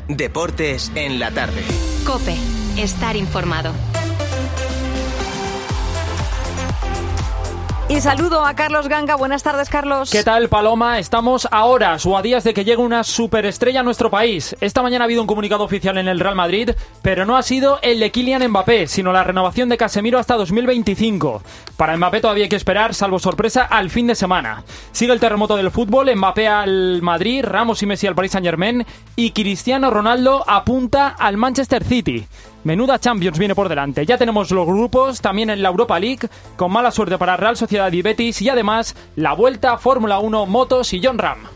Deportes en la tarde. COPE. Estar informado. Y saludo a Carlos Ganga. Buenas tardes, Carlos. ¿Qué tal, Paloma? Estamos a horas o a días de que llegue una superestrella a nuestro país. Esta mañana ha habido un comunicado oficial en el Real Madrid, pero no ha sido el de Kylian Mbappé, sino la renovación de Casemiro hasta 2025. Para Mbappé todavía hay que esperar, salvo sorpresa, al fin de semana. Sigue el terremoto del fútbol, Mbappé al Madrid, Ramos y Messi al Paris Saint-Germain y Cristiano Ronaldo apunta al Manchester City. Menuda Champions viene por delante. Ya tenemos los grupos, también en la Europa League, con mala suerte para Real Sociedad y Betis, y además la Vuelta a Fórmula 1, motos y John Ram.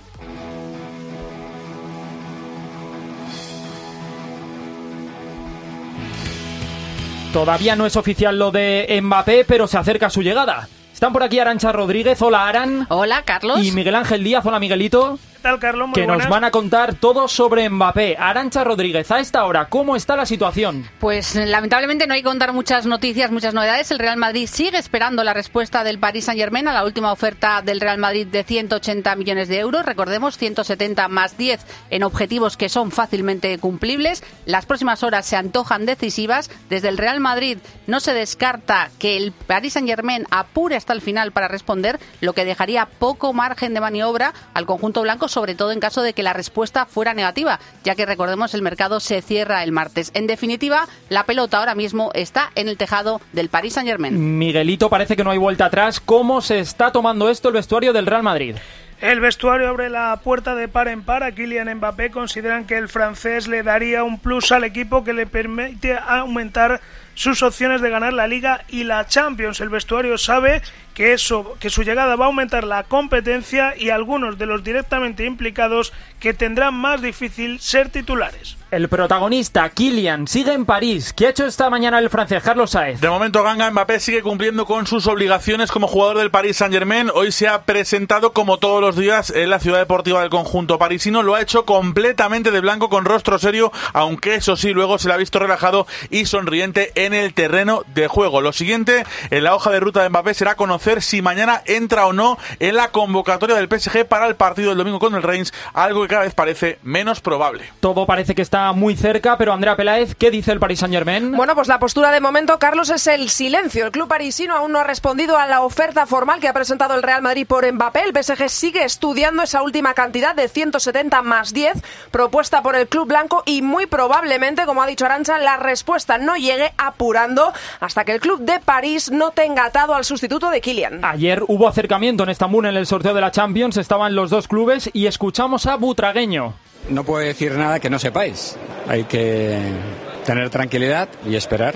Todavía no es oficial lo de Mbappé, pero se acerca su llegada. Están por aquí Arantxa Rodríguez. Hola, Aran. Hola, Carlos. Y Miguel Ángel Díaz. Hola, Miguelito. ¿Qué tal, Carlos? Muy que buenas. Nos van a contar todo sobre Mbappé. Arantxa Rodríguez, a esta hora, ¿cómo está la situación? Pues lamentablemente no hay que contar muchas noticias, muchas novedades. El Real Madrid sigue esperando la respuesta del Paris Saint-Germain a la última oferta del Real Madrid de 180 millones de euros. Recordemos, 170 más 10 en objetivos que son fácilmente cumplibles. Las próximas horas se antojan decisivas. Desde el Real Madrid no se descarta que el Paris Saint-Germain apure hasta el final para responder, lo que dejaría poco margen de maniobra al conjunto blanco, sobre todo en caso de que la respuesta fuera negativa, ya que recordemos el mercado se cierra el martes. En definitiva, la pelota ahora mismo está en el tejado del Paris Saint-Germain. Miguelito, parece que no hay vuelta atrás. ¿Cómo se está tomando esto el vestuario del Real Madrid? El vestuario abre la puerta de par en par a Kylian Mbappé. Consideran que el francés le daría un plus al equipo que le permite aumentar sus opciones de ganar la Liga y la Champions. El vestuario sabe que su llegada va a aumentar la competencia y algunos de los directamente implicados que tendrán más difícil ser titulares. El protagonista, Kylian, sigue en París. ¿Qué ha hecho esta mañana el francés, Carlos Saez? De momento, Ganga, Mbappé sigue cumpliendo con sus obligaciones como jugador del Paris Saint-Germain. Hoy se ha presentado, como todos los días, en la ciudad deportiva del conjunto parisino. Lo ha hecho completamente de blanco, con rostro serio, aunque eso sí, luego se le ha visto relajado y sonriente en el terreno de juego. Lo siguiente en la hoja de ruta de Mbappé será conocer si mañana entra o no en la convocatoria del PSG para el partido del domingo con el Reims, algo que cada vez parece menos probable. Todo parece que está muy cerca, pero Andrea Peláez, ¿qué dice el Paris Saint-Germain? Bueno, pues la postura de momento, Carlos, es el silencio. El club parisino aún no ha respondido a la oferta formal que ha presentado el Real Madrid por Mbappé. El PSG sigue estudiando esa última cantidad de 170 más 10 propuesta por el club blanco y muy probablemente, como ha dicho Arantxa, la respuesta no llegue apurando hasta que el club de París no tenga atado al sustituto de Kylian. Ayer hubo acercamiento en Estambul en el sorteo de la Champions, estaban los dos clubes y escuchamos a Butragueño. No puedo decir nada que no sepáis. Hay que tener tranquilidad y esperar.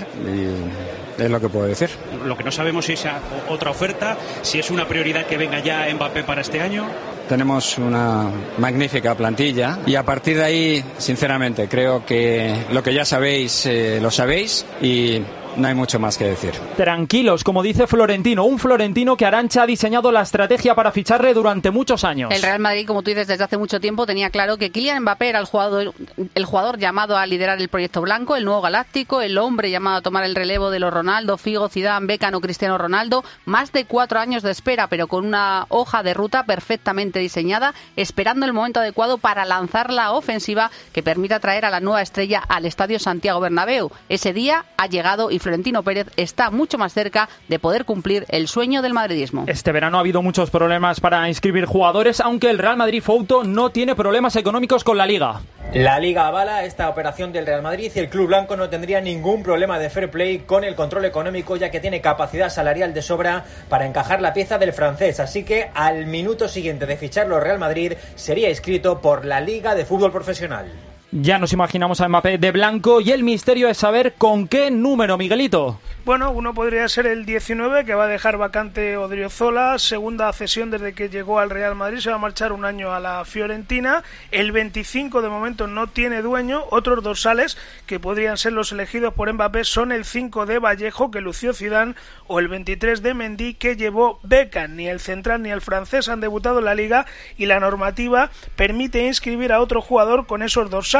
Y es lo que puedo decir. Lo que no sabemos es otra oferta, si es una prioridad que venga ya Mbappé para este año. Tenemos una magnífica plantilla y a partir de ahí, sinceramente, creo que lo que ya sabéis, lo sabéis y no hay mucho más que decir. Tranquilos, como dice Florentino, un Florentino que Arantxa ha diseñado la estrategia para ficharle durante muchos años. El Real Madrid, como tú dices, desde hace mucho tiempo tenía claro que Kylian Mbappé era el jugador llamado a liderar el proyecto blanco, el nuevo galáctico, el hombre llamado a tomar el relevo de los Ronaldo, Figo, Zidane, Beckham o Cristiano Ronaldo. Más de 4 años de espera, pero con una hoja de ruta perfectamente diseñada, esperando el momento adecuado para lanzar la ofensiva que permita traer a la nueva estrella al Estadio Santiago Bernabéu. Ese día ha llegado y Florentino Pérez está mucho más cerca de poder cumplir el sueño del madridismo. Este verano ha habido muchos problemas para inscribir jugadores, aunque el Real Madrid Fouto no tiene problemas económicos con la Liga. La Liga avala esta operación del Real Madrid y el club blanco no tendría ningún problema de fair play con el control económico, ya que tiene capacidad salarial de sobra para encajar la pieza del francés. Así que al minuto siguiente de ficharlo, Real Madrid sería inscrito por la Liga de Fútbol Profesional. Ya nos imaginamos a Mbappé de blanco y el misterio es saber con qué número, Miguelito. Bueno, uno podría ser el 19, que va a dejar vacante Odriozola, segunda cesión desde que llegó al Real Madrid, se va a marchar un año a la Fiorentina. El 25 de momento no tiene dueño. Otros dorsales que podrían ser los elegidos por Mbappé son el 5 de Vallejo, que lució Zidane, o el 23 de Mendy, que llevó Beckham. Ni el central ni el francés han debutado en la Liga y la normativa permite inscribir a otro jugador con esos dorsales.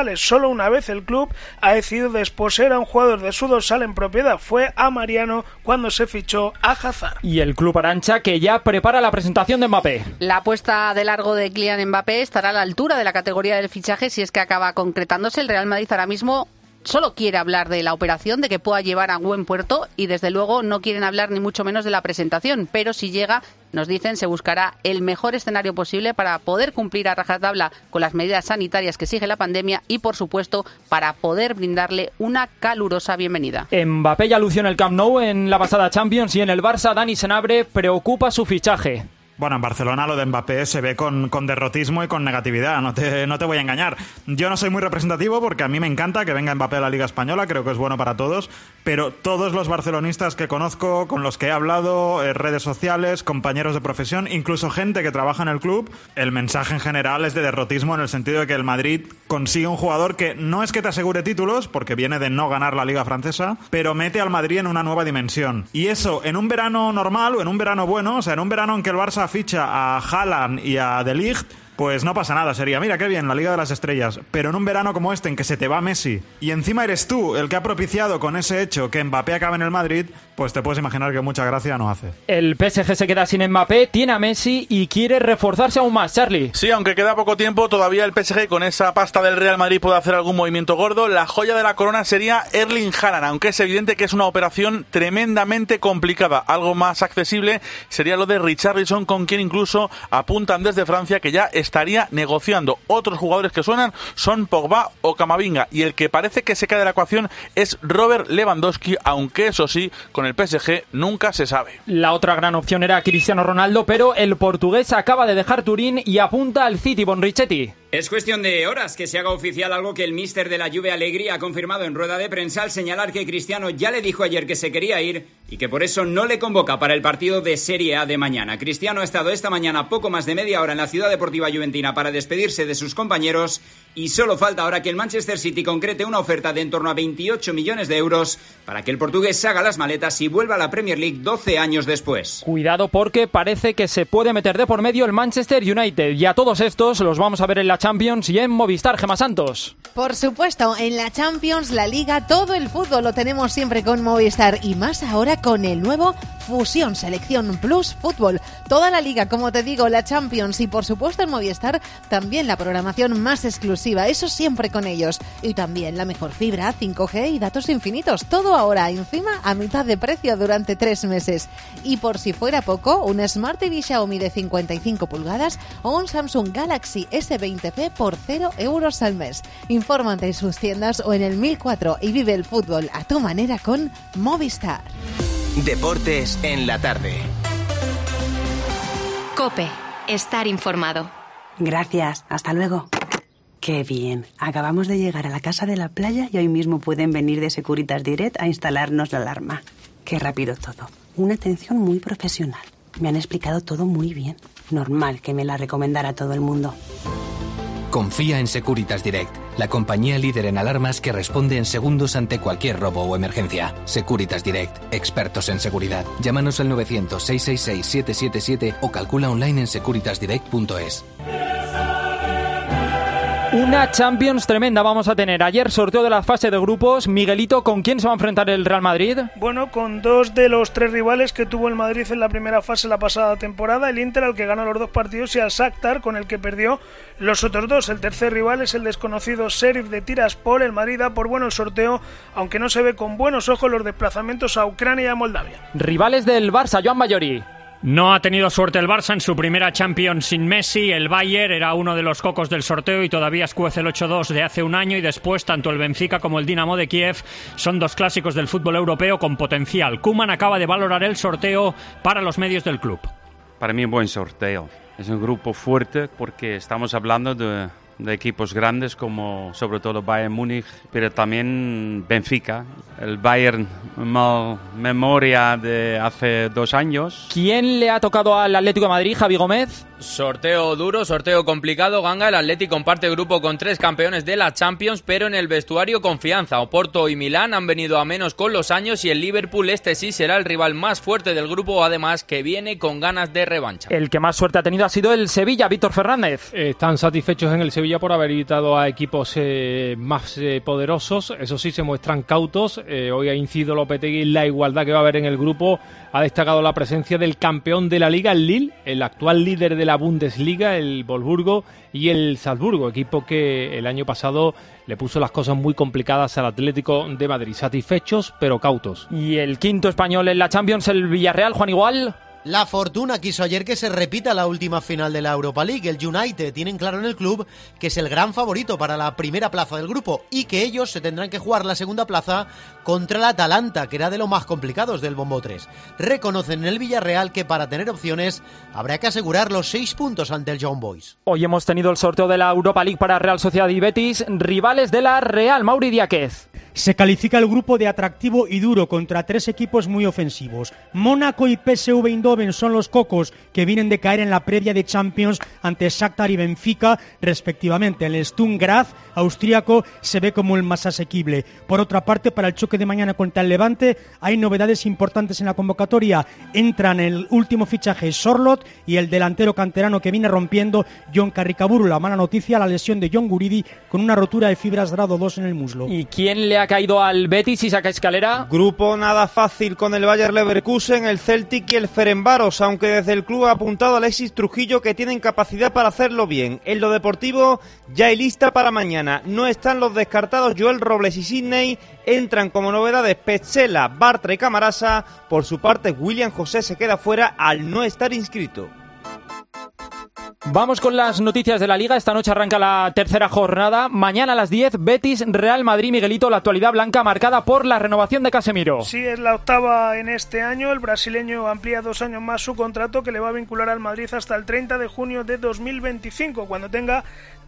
rivales. Solo una vez el club ha decidido desposeer a un jugador de su dorsal en propiedad. Fue a Mariano cuando se fichó a Hazard. Y el club Arancha, que ya prepara la presentación de Mbappé. La apuesta de largo de Kylian Mbappé estará a la altura de la categoría del fichaje si es que acaba concretándose. El Real Madrid ahora mismo solo quiere hablar de la operación, de que pueda llevar a buen puerto, y desde luego no quieren hablar ni mucho menos de la presentación, pero si llega, nos dicen, se buscará el mejor escenario posible para poder cumplir a rajatabla con las medidas sanitarias que exige la pandemia y, por supuesto, para poder brindarle una calurosa bienvenida. Mbappé ya lució en el Camp Nou en la pasada Champions, y en el Barça Dani Senabre preocupa su fichaje. Bueno, en Barcelona lo de Mbappé se ve con derrotismo y con negatividad, no te voy a engañar. Yo no soy muy representativo porque a mí me encanta que venga Mbappé a la Liga Española, creo que es bueno para todos, pero todos los barcelonistas que conozco, con los que he hablado, redes sociales, compañeros de profesión, incluso gente que trabaja en el club, el mensaje en general es de derrotismo en el sentido de que el Madrid consigue un jugador que no es que te asegure títulos, porque viene de no ganar la Liga Francesa, pero mete al Madrid en una nueva dimensión. Y eso, en un verano normal o en un verano bueno, o sea, en un verano en que el Barça ficha a Haaland y a De Ligt, pues no pasa nada, sería, mira qué bien, la Liga de las Estrellas. Pero en un verano como este, en que se te va Messi, y encima eres tú el que ha propiciado con ese hecho que Mbappé acabe en el Madrid, pues te puedes imaginar que mucha gracia no hace. El PSG se queda sin Mbappé, tiene a Messi y quiere reforzarse aún más, Charlie. Sí, aunque queda poco tiempo, todavía el PSG con esa pasta del Real Madrid puede hacer algún movimiento gordo. La joya de la corona sería Erling Haaland, aunque es evidente que es una operación tremendamente complicada. Algo más accesible sería lo de Richarlison, con quien incluso apuntan desde Francia que ya estaría negociando. Otros jugadores que suenan son Pogba o Camavinga, y el que parece que se cae de la ecuación es Robert Lewandowski, aunque eso sí, con el PSG nunca se sabe. La otra gran opción era Cristiano Ronaldo, pero el portugués acaba de dejar Turín y apunta al City. Bonrichetti. Es cuestión de horas que se haga oficial algo que el míster de la Juve, Allegri, ha confirmado en rueda de prensa al señalar que Cristiano ya le dijo ayer que se quería ir y que por eso no le convoca para el partido de Serie A de mañana. Cristiano ha estado esta mañana poco más de media hora en la Ciudad Deportiva Juventina para despedirse de sus compañeros y solo falta ahora que el Manchester City concrete una oferta de en torno a 28 millones de euros para que el portugués haga las maletas y vuelva a la Premier League 12 años después. Cuidado, porque parece que se puede meter de por medio el Manchester United, y a todos estos los vamos a ver en la Champions y en Movistar. Gemma Santos. Por supuesto, en la Champions, la Liga, todo el fútbol lo tenemos siempre con Movistar, y más ahora con el nuevo Fusión Selección Plus Fútbol. Toda la Liga, como te digo, la Champions, y por supuesto en Movistar también la programación más exclusiva, eso siempre con ellos. Y también la mejor fibra, 5G y datos infinitos. Todo ahora, encima, a mitad de precio durante 3 meses. Y por si fuera poco, un Smart TV Xiaomi de 55 pulgadas o un Samsung Galaxy S20P por 0 euros al mes. Infórmate en sus tiendas o en el 1004 y vive el fútbol a tu manera con Movistar. Deportes en la tarde. COPE. Estar informado. Gracias. Hasta luego. Qué bien. Acabamos de llegar a la casa de la playa y hoy mismo pueden venir de Securitas Direct a instalarnos la alarma. Qué rápido todo. Una atención muy profesional. Me han explicado todo muy bien. Normal que me la recomendara todo el mundo. Confía en Securitas Direct, la compañía líder en alarmas que responde en segundos ante cualquier robo o emergencia. Securitas Direct, expertos en seguridad. Llámanos al 900-666-777 o calcula online en securitasdirect.es. Una Champions tremenda vamos a tener. Ayer sorteo de la fase de grupos. Miguelito, ¿con quién se va a enfrentar el Real Madrid? Bueno, con 2 de los 3 rivales que tuvo el Madrid en la primera fase la pasada temporada. El Inter, al que ganó los 2 partidos, y al Shakhtar, con el que perdió los otros 2. El tercer rival es el desconocido Sheriff de Tiraspol. El Madrid da por bueno el sorteo, aunque no se ve con buenos ojos los desplazamientos a Ucrania y a Moldavia. Rivales del Barça, Joan Bayori. No ha tenido suerte el Barça en su primera Champions sin Messi. El Bayern era uno de los cocos del sorteo y todavía escuece el 8-2 de hace un año, y después tanto el Benfica como el Dinamo de Kiev son 2 clásicos del fútbol europeo con potencial. Koeman acaba de valorar el sorteo para los medios del club. Para mí un buen sorteo. Es un grupo fuerte porque estamos hablando de equipos grandes como sobre todo Bayern Múnich, pero también Benfica. El Bayern, mal memoria de hace 2 años. ¿Quién le ha tocado al Atlético de Madrid, Javi Gómez? Sorteo duro, sorteo complicado. Ganga, el Atleti comparte grupo con 3 campeones de la Champions, pero en el vestuario confianza. Oporto y Milán han venido a menos con los años y el Liverpool sí será el rival más fuerte del grupo, además que viene con ganas de revancha. El que más suerte ha tenido ha sido el Sevilla, Víctor Fernández. Están satisfechos en el Sevilla por haber evitado a equipos más poderosos. Eso sí, se muestran cautos. Hoy ha incidido Lopetegui en la igualdad que va a haber en el grupo. Ha destacado la presencia del campeón de la Liga, el Lille, el actual líder de la Bundesliga, el Wolfsburgo, y el Salzburgo, equipo que el año pasado le puso las cosas muy complicadas al Atlético de Madrid. Satisfechos, pero cautos. Y el quinto español en la Champions, el Villarreal, Juan Igual. La fortuna quiso ayer que se repita la última final de la Europa League. El United tienen claro en el club que es el gran favorito para la primera plaza del grupo y que ellos se tendrán que jugar la segunda plaza contra el Atalanta, que era de los más complicados del Bombo 3. Reconocen en el Villarreal que para tener opciones habrá que asegurar los 6 puntos ante el Young Boys. Hoy hemos tenido el sorteo de la Europa League para Real Sociedad y Betis, rivales de la Real. Mauri Diáquez. Se califica el grupo de atractivo y duro contra 3 equipos muy ofensivos. Mónaco y PSV Eindhoven son los cocos que vienen de caer en la previa de Champions ante Shakhtar y Benfica, respectivamente. El Sturm Graz austríaco se ve como el más asequible. Por otra parte, para el choque de mañana contra el Levante hay novedades importantes en la convocatoria. Entran el último fichaje Sorloth y el delantero canterano que viene rompiendo, John Carricaburu. La mala noticia, la lesión de John Guridi con una rotura de fibras grado 2 en el muslo. ¿Y quién le ha caído al Betis y saca escalera? Grupo nada fácil con el Bayer Leverkusen, el Celtic y el Ferencváros, aunque desde el club ha apuntado a Alexis Trujillo que tienen capacidad para hacerlo bien. En lo deportivo ya hay lista para mañana. No están los descartados Joel Robles y Sidney. Entran como novedades Petzela, Bartra y Camarasa. Por su parte, William José se queda fuera al no estar inscrito. Vamos con las noticias de la Liga. Esta noche arranca la tercera jornada. Mañana a las 10, Betis, Real Madrid. Miguelito, la actualidad blanca marcada por la renovación de Casemiro. Sí, es la octava en este año. El brasileño amplía 2 años más su contrato, que le va a vincular al Madrid hasta el 30 de junio de 2025, cuando tenga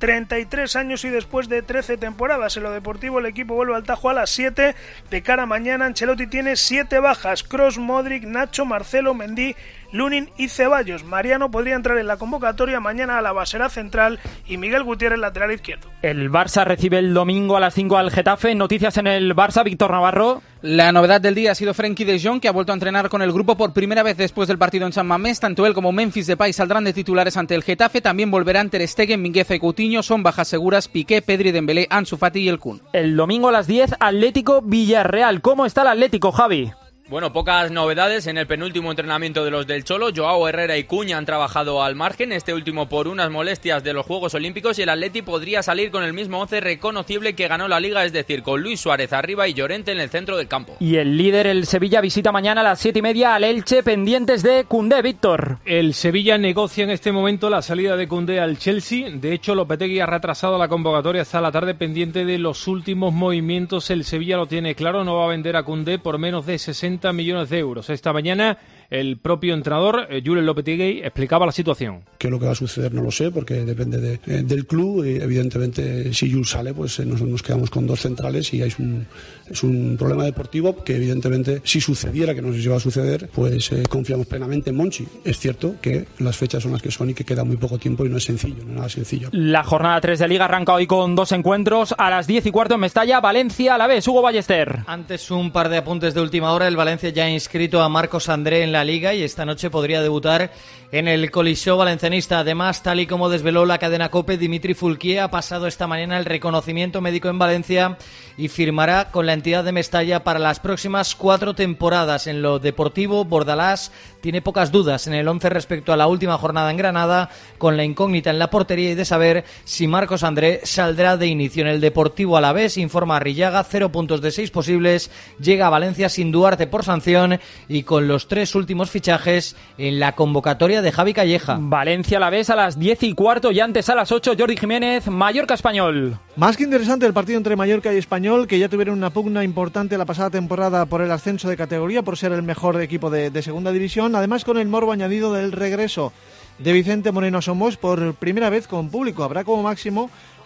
33 años y después de 13 temporadas. En lo deportivo, el equipo vuelve al Tajo a las 7. De cara a mañana, Ancelotti tiene 7 bajas: Kroos, Modric, Nacho, Marcelo, Mendy, Lunin y Ceballos. Mariano podría entrar en la convocatoria. Mañana Álava será central y Miguel Gutiérrez lateral izquierdo. El Barça recibe el domingo a las 5 al Getafe. Noticias en el Barça, Víctor Navarro. La novedad del día ha sido Frenkie de Jong, que ha vuelto a entrenar con el grupo por primera vez después del partido en San Mamés. Tanto él como Memphis Depay saldrán de titulares ante el Getafe. También volverán Ter Stegen, Mingueza y Coutinho. Son bajas seguras Piqué, Pedri, Dembélé, Ansu Fati y el Kun. El domingo a las 10, Atlético Villarreal. ¿Cómo está el Atlético, Javi? Bueno, pocas novedades en el penúltimo entrenamiento de los del Cholo. Joao Herrera y Cuña han trabajado al margen, este último por unas molestias de los Juegos Olímpicos, y el Atleti podría salir con el mismo 11 reconocible que ganó la Liga, es decir, con Luis Suárez arriba y Llorente en el centro del campo. Y el líder, el Sevilla, visita mañana a las 7:30 al Elche, pendientes de Koundé, Víctor. El Sevilla negocia en este momento la salida de Koundé al Chelsea. De hecho, Lopetegui ha retrasado la convocatoria hasta la tarde, pendiente de los últimos movimientos. El Sevilla lo tiene claro, no va a vender a Koundé por menos de 60 millones de euros. Esta mañana el propio entrenador, Julen Lopetegui, explicaba la situación. ¿Qué es lo que va a suceder? No lo sé, porque depende del club. Y evidentemente, si Jules sale, pues nos quedamos con 2 centrales y es un problema deportivo que evidentemente, si sucediera, que no sé si va a suceder, pues confiamos plenamente en Monchi. Es cierto que las fechas son las que son y que queda muy poco tiempo y no es sencillo, no es nada sencillo. La jornada 3 de Liga arranca hoy con 2 encuentros. A las 10:15 en Mestalla, Valencia a la vez. Hugo Ballester. Antes, un par de apuntes de última hora. El Valencia ya ha inscrito a Marcos André en la Liga y esta noche podría debutar en el Coliseo valencianista. Además, tal y como desveló la cadena COPE, Dimitri Fulquier ha pasado esta mañana el reconocimiento médico en Valencia y firmará con la entidad de Mestalla para las próximas 4 temporadas. En lo deportivo, Bordalás tiene pocas dudas en el 11 respecto a la última jornada en Granada, con la incógnita en la portería y de saber si Marcos André saldrá de inicio. En el Deportivo Alavés, informa Arrillaga, 0 puntos de 6 posibles, llega a Valencia sin Duarte por sanción y con los 3 últimos fichajes en la convocatoria de Javi Calleja. Valencia Alavés a las 10:15 y antes a las 8, Jordi Jiménez, Mallorca Español. Más que interesante el partido entre Mallorca y Español, que ya tuvieron una pugna importante la pasada temporada por el ascenso de categoría, por ser el mejor equipo de segunda división, además con el morbo añadido del regreso de Vicente Moreno a Somos por primera vez con público. Habrá como máximo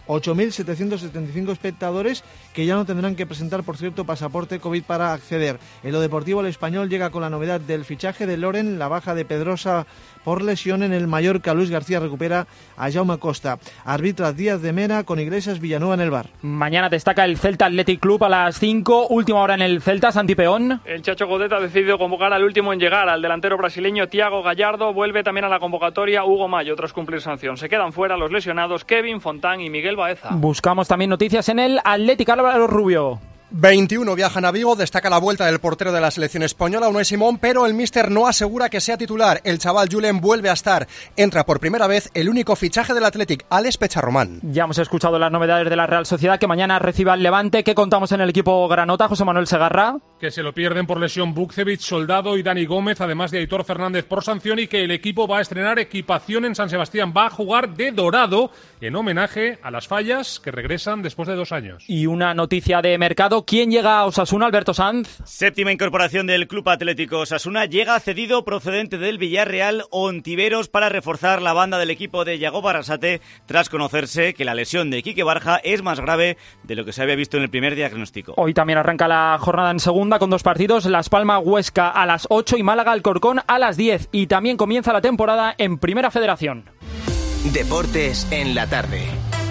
8.775 espectadores que ya no tendrán que presentar, por cierto, pasaporte COVID para acceder. En lo deportivo, el Español llega con la novedad del fichaje de Loren, la baja de Pedrosa por lesión en el Mallorca. Luis García recupera a Jaume Costa. Arbitra Díaz de Mera con Iglesias Villanueva en el bar. Mañana destaca el Celta Athletic Club a las 5. Última hora en el Celta, Santi Peón. El Chacho Godeta ha decidido convocar al último en llegar, al delantero brasileño Thiago Gallardo. Vuelve también a la convocatoria Hugo Mayo tras cumplir sanción. Se quedan fuera los lesionados Kevin Fontán y Miguel Baeza. Buscamos también noticias en el Athletic. Álvaro Rubio. 21 viajan a Vigo, destaca la vuelta del portero de la selección española, Unai Simón, pero el míster no asegura que sea titular. El chaval Julen vuelve a estar. Entra por primera vez el único fichaje del Athletic, Alex Pecharromán. Ya hemos escuchado las novedades de la Real Sociedad, que mañana reciba al Levante. ¿Qué contamos en el equipo granota, José Manuel Segarra? Que se lo pierden por lesión Bukcevic, Soldado y Dani Gómez, además de Aitor Fernández por sanción, y que el equipo va a estrenar equipación en San Sebastián. Va a jugar de dorado en homenaje a las fallas que regresan después de 2 años. Y una noticia de mercado. ¿Quién llega a Osasuna, Alberto Sanz? Séptima incorporación del Club Atlético Osasuna. Llega cedido procedente del Villarreal, Ontiveros, para reforzar la banda del equipo de Yago Barrasate, tras conocerse que la lesión de Quique Barja es más grave de lo que se había visto en el primer diagnóstico. Hoy también arranca la jornada en segunda con 2 partidos. Las Palmas Huesca a las 8 y Málaga Alcorcón a las 10. Y también comienza la temporada en Primera Federación. Deportes en la tarde.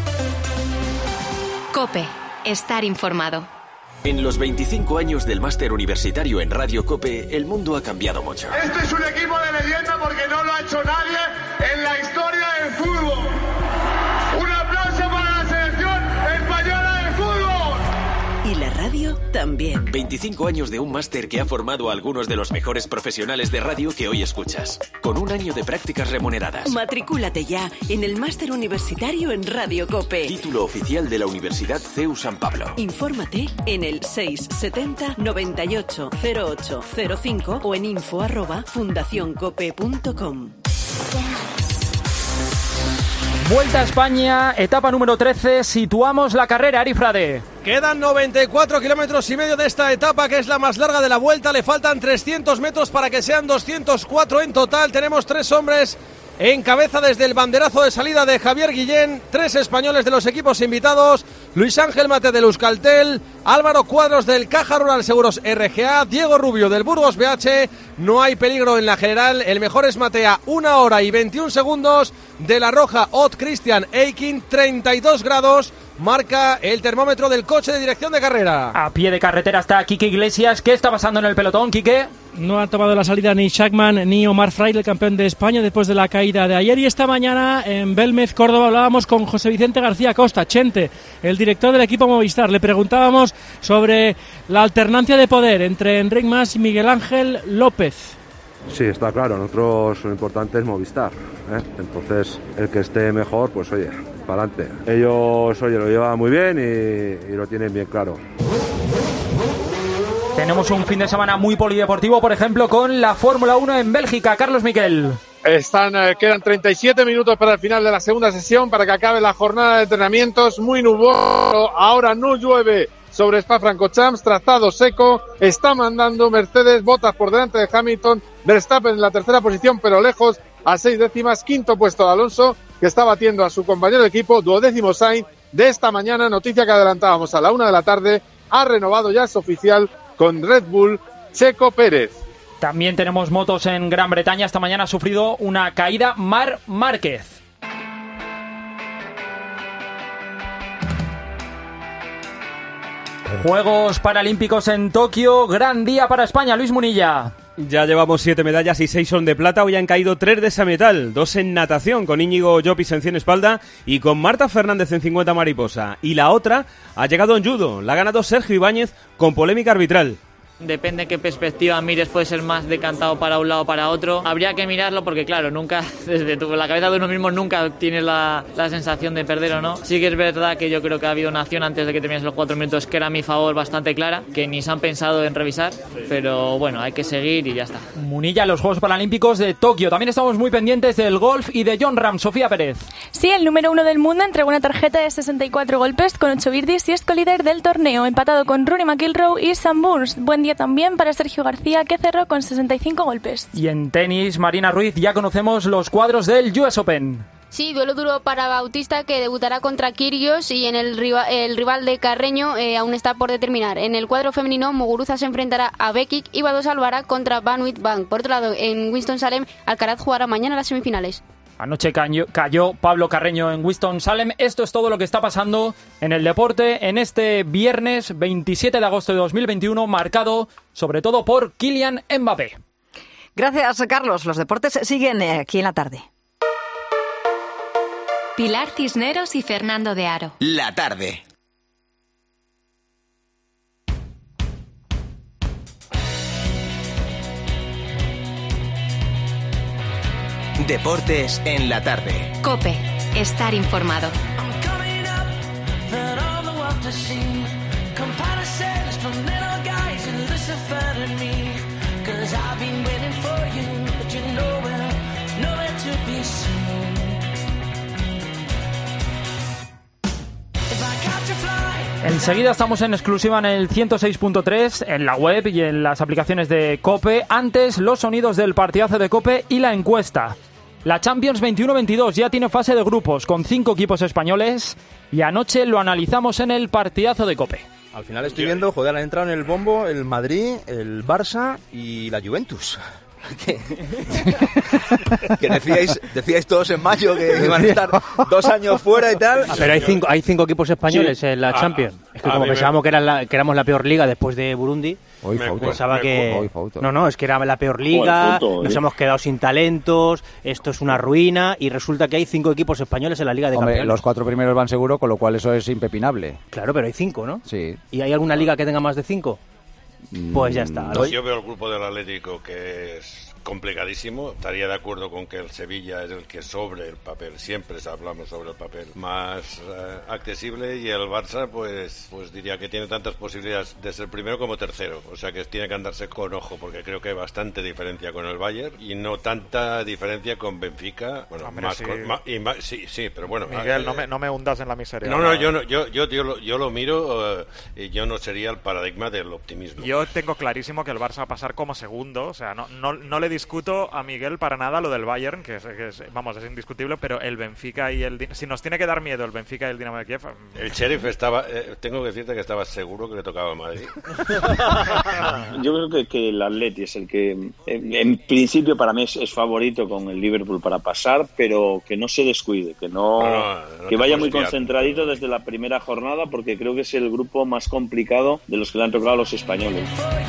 COPE. Estar informado. En los 25 años del máster universitario en Radio COPE, el mundo ha cambiado mucho. Este es un equipo de leyenda porque no lo ha hecho nadie en la historia del fútbol. Un aplauso para la selección española de fútbol. Y la radio también. 25 años de un máster que ha formado a algunos de los mejores profesionales de radio que hoy escuchas, con 1 año de prácticas remuneradas. Matricúlate ya en el máster universitario en Radio COPE. Título oficial de la Universidad CEU San Pablo. Infórmate en el 670 98 08 05 o en info@fundacioncope.com. Vuelta a España, etapa número 13, situamos la carrera, Ari Frade. Quedan 94 kilómetros y medio de esta etapa, que es la más larga de la vuelta. Le faltan 300 metros para que sean 204 en total. Tenemos 3 hombres en cabeza desde el banderazo de salida de Javier Guillén, 3 españoles de los equipos invitados: Luis Ángel Mate del Euskaltel, Álvaro Cuadros del Caja Rural Seguros RGA, Diego Rubio del Burgos BH. No hay peligro en la general, el mejor es Matea, 1 hora y 21 segundos. De la Roja, Ott Christian Eikin, 32 grados. Marca el termómetro del coche de dirección de carrera. A pie de carretera está Quique Iglesias. ¿Qué está pasando en el pelotón, Quique? No ha tomado la salida ni Shackman ni Omar Fraile, el campeón de España, después de la caída de ayer. Y esta mañana en Belmez, Córdoba, hablábamos con José Vicente García Costa, Chente, el director del equipo Movistar. Le preguntábamos sobre la alternancia de poder entre Enric Mas y Miguel Ángel López. Sí, está claro, nosotros lo importante es Movistar, ¿eh? Entonces el que esté mejor, pues oye, para adelante. Ellos, oye, lo llevan muy bien y lo tienen bien claro. Tenemos un fin de semana muy polideportivo, por ejemplo, con la Fórmula 1 en Bélgica. Carlos Miquel. Quedan 37 minutos para el final de la segunda sesión, para que acabe la jornada de entrenamientos. Muy nuboso, ahora no llueve sobre Spa-Francorchamps, trazado seco, está mandando Mercedes, Bottas por delante de Hamilton, Verstappen en la tercera posición, pero lejos, a 6 décimas, quinto puesto de Alonso, que está batiendo a su compañero de equipo, 12º Sainz. De esta mañana, noticia que adelantábamos a la 1 de la tarde, ha renovado, ya es oficial, con Red Bull, Checo Pérez. También tenemos motos en Gran Bretaña. Esta mañana ha sufrido una caída Marc Márquez. Juegos Paralímpicos en Tokio, gran día para España, Luis Munilla. Ya llevamos 7 medallas y 6 son de plata. Hoy han caído 3 de esa metal, 2 en natación con Íñigo Llopis en 100 espalda y con Marta Fernández en 50 mariposa. Y la otra ha llegado en judo, la ha ganado Sergio Ibáñez con polémica arbitral. Depende qué perspectiva mires, puede ser más decantado para un lado o para otro. Habría que mirarlo porque, claro, nunca, desde la cabeza de uno mismo, nunca tienes la sensación de perder o no. Sí que es verdad que yo creo que ha habido una acción antes de que terminasen los 4 minutos que era a mi favor bastante clara, que ni se han pensado en revisar, pero bueno, hay que seguir y ya está. Munilla, los Juegos Paralímpicos de Tokio. También estamos muy pendientes del golf y de John Ram. Sofía Pérez. Sí, el número 1 del mundo entregó una tarjeta de 64 golpes con 8 birdies y es colíder del torneo, empatado con Rory McIlroy y Sam Burns. Buen día también para Sergio García, que cerró con 65 golpes. Y en tenis, Marina Ruiz, ya conocemos los cuadros del US Open. Sí, duelo duro para Bautista, que debutará contra Kyrgios, y en el rival de Carreño aún está por determinar. En el cuadro femenino, Muguruza se enfrentará a Bekic y Badosa Alvara contra Van Witbank. Por otro lado, en Winston-Salem, Alcaraz jugará mañana las semifinales. Anoche cayó Pablo Carreño en Winston-Salem. Esto es todo lo que está pasando en el deporte en este viernes 27 de agosto de 2021, marcado sobre todo por Kylian Mbappé. Gracias, Carlos. Los deportes siguen aquí en la tarde. Pilar Cisneros y Fernando de Aro. La tarde. Deportes en la tarde. COPE. Estar informado. Enseguida estamos en exclusiva en el 106.3, en la web y en las aplicaciones de COPE. Antes, los sonidos del partidazo de COPE y la encuesta. La Champions 21-22 ya tiene fase de grupos con 5 equipos españoles y anoche lo analizamos en el partidazo de COPE. Al final estoy viendo, joder, han entrado en el bombo el Madrid, el Barça y la Juventus. Que decíais todos en mayo que iban a estar 2 años fuera y tal. Pero hay cinco equipos españoles en la Champions. Es que como pensábamos que éramos la peor liga después de Burundi, pensaba que... No, es que era la peor liga, nos hemos quedado sin talentos, esto es una ruina, y resulta que hay 5 equipos españoles en la Liga de Campeones. Los 4 primeros van seguro, con lo cual eso es impepinable. Claro, pero hay 5, ¿no? Sí. ¿Y hay alguna liga que tenga más de 5? Pues ya está. Yo veo el grupo del Atlético, que es complicadísimo. Estaría de acuerdo con que el Sevilla es el que sobre el papel, siempre hablamos sobre el papel, más accesible, y el Barça pues diría que tiene tantas posibilidades de ser primero como tercero, o sea que tiene que andarse con ojo, porque creo que hay bastante diferencia con el Bayern y no tanta diferencia con Benfica. Bueno, hombre, más sí. Sí, pero bueno, Miguel, no me hundas en la miseria. No, yo lo miro, y yo no sería el paradigma del optimismo. Yo tengo clarísimo que el Barça va a pasar como segundo, o sea, no le discuto a Miguel para nada lo del Bayern, que es indiscutible, pero el Benfica y si nos tiene que dar miedo el Benfica y el Dinamo de Kiev... El Sheriff estaba, tengo que decirte que estaba seguro que le tocaba a Madrid. Yo creo que el Atleti es el que, en principio, para mí es favorito con el Liverpool para pasar, pero que no se descuide, que vaya muy concentradito desde la primera jornada, porque creo que es el grupo más complicado de los que le han tocado a los españoles.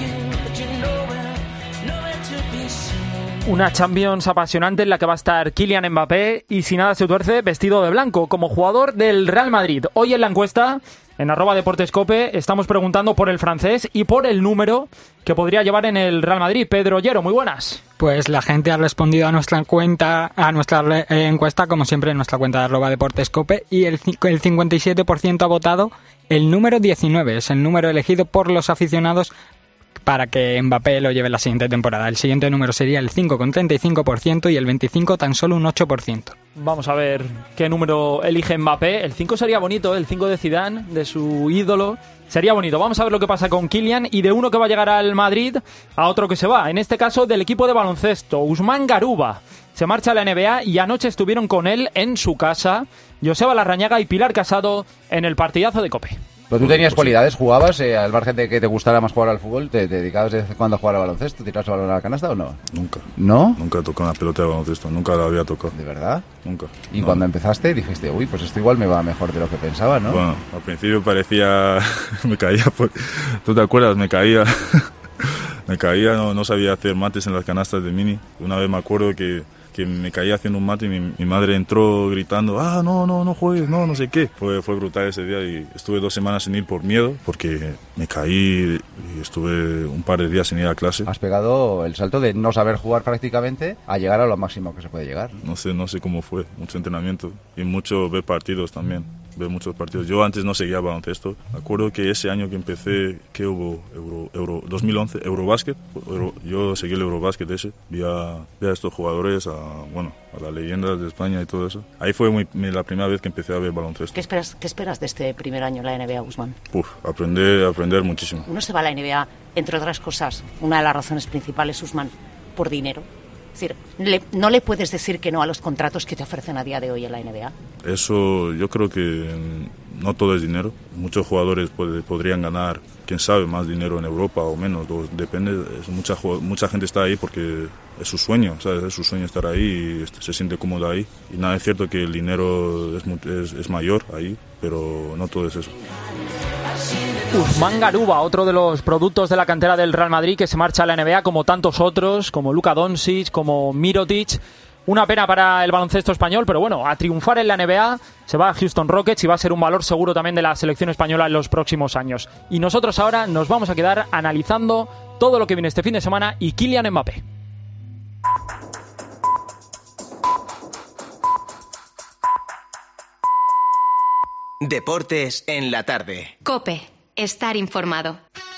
Una Champions apasionante en la que va a estar Kylian Mbappé y, si nada se tuerce, vestido de blanco como jugador del Real Madrid. Hoy en la encuesta, en @deportescope, estamos preguntando por el francés y por el número que podría llevar en el Real Madrid. Pedro Llero, muy buenas. Pues la gente ha respondido a nuestra encuesta, como siempre, en nuestra cuenta de @deportescope, y el 57% ha votado el número 19. Es el número elegido por los aficionados para que Mbappé lo lleve la siguiente temporada. El siguiente número sería el 5 con 35% y el 25 tan solo un 8%. Vamos a ver qué número elige Mbappé. El 5 sería bonito, el 5 de Zidane, de su ídolo. Sería bonito. Vamos a ver lo que pasa con Kylian, y de uno que va a llegar al Madrid a otro que se va. En este caso del equipo de baloncesto, Usman Garuba. Se marcha a la NBA y anoche estuvieron con él en su casa Joseba Larrañaga y Pilar Casado en el partidazo de COPE. ¿Pero tú tenías cualidades? ¿Jugabas al margen de que te gustara más jugar al fútbol? ¿Te dedicabas de vez en cuando a jugar al baloncesto? ¿Tirabas el balón a la canasta o no? Nunca. ¿No? Nunca he tocado una pelota de baloncesto, nunca la había tocado. ¿De verdad? Nunca. ¿Y cuando empezaste dijiste, uy, pues esto igual me va mejor de lo que pensaba, no? Bueno, al principio parecía... me caía, ¿tú te acuerdas? Me caía, no sabía hacer mates en las canastas de mini. Una vez me acuerdo que me caía haciendo un mate y mi madre entró gritando, no juegues, no sé qué. Fue brutal ese día y estuve 2 semanas sin ir por miedo, porque me caí y estuve un par de días sin ir a clase. Has pegado el salto de no saber jugar prácticamente a llegar a lo máximo que se puede llegar. No sé cómo fue, mucho entrenamiento y mucho ver partidos también. Ver muchos partidos. Yo antes no seguía baloncesto. Me acuerdo que ese año que empecé, que hubo 2011, Eurobásquet. Yo seguí el Eurobásquet ese. Vi a estos jugadores, a las leyendas de España y todo eso. Ahí fue la primera vez que empecé a ver baloncesto. ¿Qué esperas de este primer año en la NBA, Usman? Aprender muchísimo. Uno se va a la NBA, entre otras cosas, una de las razones principales, Usman, por dinero. Es decir, no le puedes decir que no a los contratos que te ofrecen a día de hoy en la NBA. Eso yo creo que no todo es dinero. Muchos jugadores podrían ganar, quién sabe, más dinero en Europa o menos, depende. Mucha gente está ahí porque es su sueño, ¿sabes? Es su sueño estar ahí y se siente cómodo ahí. Y nada, es cierto que el dinero es mayor ahí, pero no todo es eso. Usman Garuba, otro de los productos de la cantera del Real Madrid que se marcha a la NBA, como tantos otros, como Luka Doncic, como Mirotic. Una pena para el baloncesto español, pero bueno, a triunfar en la NBA se va a Houston Rockets y va a ser un valor seguro también de la selección española en los próximos años. Y nosotros ahora nos vamos a quedar analizando todo lo que viene este fin de semana y Kylian Mbappé. Deportes en la tarde. COPE. Estar informado.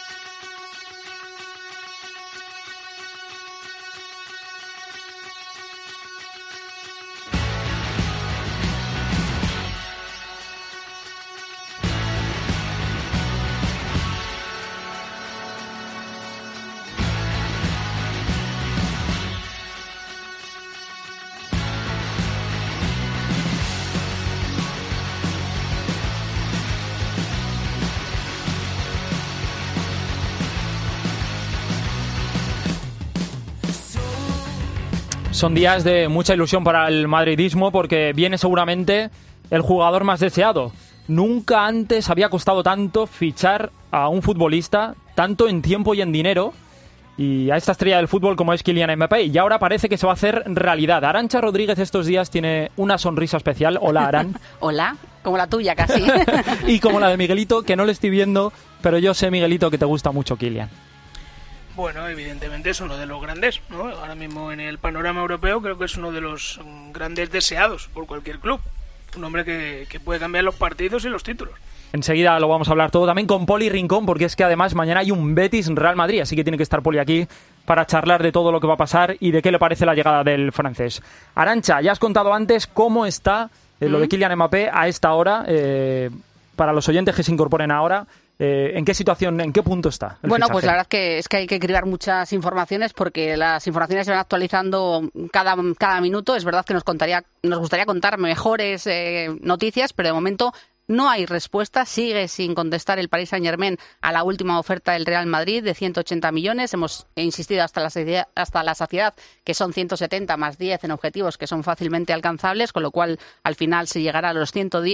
Son días de mucha ilusión para el madridismo porque viene seguramente el jugador más deseado. Nunca antes había costado tanto fichar a un futbolista, tanto en tiempo y en dinero, y a esta estrella del fútbol como es Kylian Mbappé, y ahora parece que se va a hacer realidad. Arantxa Rodríguez estos días tiene una sonrisa especial. Hola, Aran. Hola, como la tuya casi. Y como la de Miguelito, que no le estoy viendo, pero yo sé, Miguelito, que te gusta mucho Kylian. Bueno, evidentemente es uno de los grandes, ¿no? Ahora mismo en el panorama europeo creo que es uno de los grandes deseados por cualquier club. Un hombre que puede cambiar los partidos y los títulos. Enseguida lo vamos a hablar todo también con Poli Rincón, porque es que además mañana hay un Betis-Real Madrid, así que tiene que estar Poli aquí para charlar de todo lo que va a pasar y de qué le parece la llegada del francés. Arantxa, ya has contado antes cómo está lo de Kylian Mbappé a esta hora, para los oyentes que se incorporen ahora. ¿En qué situación, en qué punto está el Bueno, fichaje? pues la verdad es que hay que cribar muchas informaciones porque las informaciones se van actualizando cada minuto. Es verdad que nos gustaría contar mejores noticias, pero de momento no hay respuesta. Sigue sin contestar el Paris Saint-Germain a la última oferta del Real Madrid de 180 millones. Hemos insistido hasta la saciedad que son 170 más 10 en objetivos que son fácilmente alcanzables, con lo cual al final se llegará a los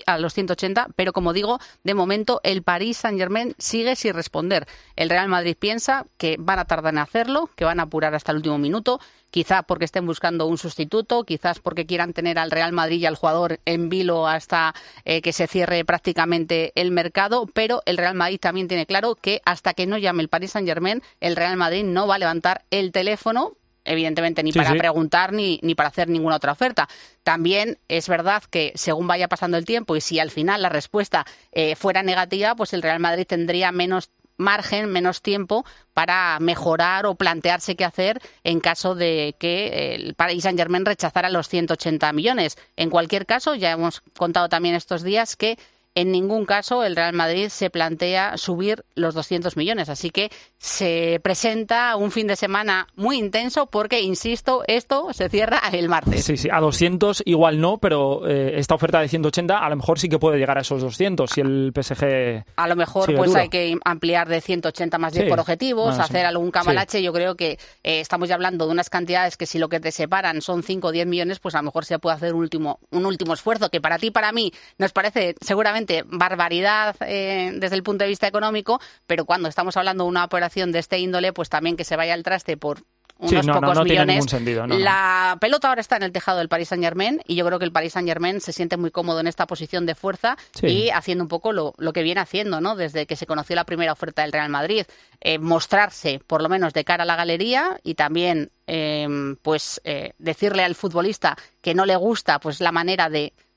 180. Pero como digo, de momento el Paris Saint-Germain sigue sin responder. El Real Madrid piensa que van a tardar en hacerlo, que van a apurar hasta el último minuto. Quizá porque estén buscando un sustituto, quizás porque quieran tener al Real Madrid y al jugador en vilo hasta que se cierre prácticamente el mercado, pero el Real Madrid también tiene claro que hasta que no llame el Paris Saint-Germain, el Real Madrid no va a levantar el teléfono, evidentemente ni para preguntar ni para hacer ninguna otra oferta. También es verdad que según vaya pasando el tiempo y si al final la respuesta fuera negativa, pues el Real Madrid tendría menos margen, menos tiempo para mejorar o plantearse qué hacer en caso de que el Paris Saint-Germain rechazara los 180 millones. En cualquier caso, ya hemos contado también estos días que en ningún caso el Real Madrid se plantea subir los 200 millones. Así que se presenta un fin de semana muy intenso porque, insisto, esto se cierra el martes. Sí, a 200 igual no, pero esta oferta de 180 a lo mejor sí que puede llegar a esos 200 si el PSG a lo mejor pues duro. Hay que ampliar de 180 más 10 por objetivos, hacer algún cambalache. Yo creo que estamos ya hablando de unas cantidades que si lo que te separan son 5 o 10 millones, pues a lo mejor se puede hacer un último esfuerzo, que para ti y para mí nos parece seguramente barbaridad desde el punto de vista económico, pero cuando estamos hablando de una operación de este índole, pues también que se vaya al traste por unos pocos millones. Tiene ningún sentido, La pelota ahora está en el tejado del Paris Saint-Germain y yo creo que el Paris Saint-Germain se siente muy cómodo en esta posición de fuerza y haciendo un poco lo que viene haciendo, ¿no? Desde que se conoció la primera oferta del Real Madrid, mostrarse por lo menos de cara a la galería y también decirle al futbolista que no le gusta pues la manera de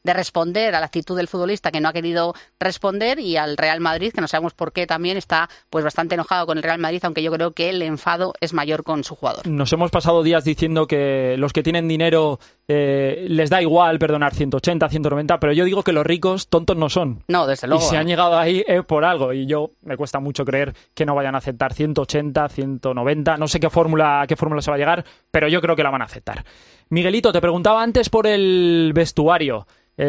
responder a la actitud del futbolista que no ha querido responder, y al Real Madrid, que no sabemos por qué también está pues bastante enojado con el Real Madrid, aunque yo creo que el enfado es mayor con su jugador. Nos hemos pasado días diciendo que los que tienen dinero les da igual perdonar 180, 190, pero yo digo que los ricos tontos no son. No, desde luego. Y si han llegado ahí es por algo, y yo me cuesta mucho creer que no vayan a aceptar 180, 190, no sé qué fórmula se va a llegar, pero yo creo que la van a aceptar. Miguelito, te preguntaba antes por el vestuario.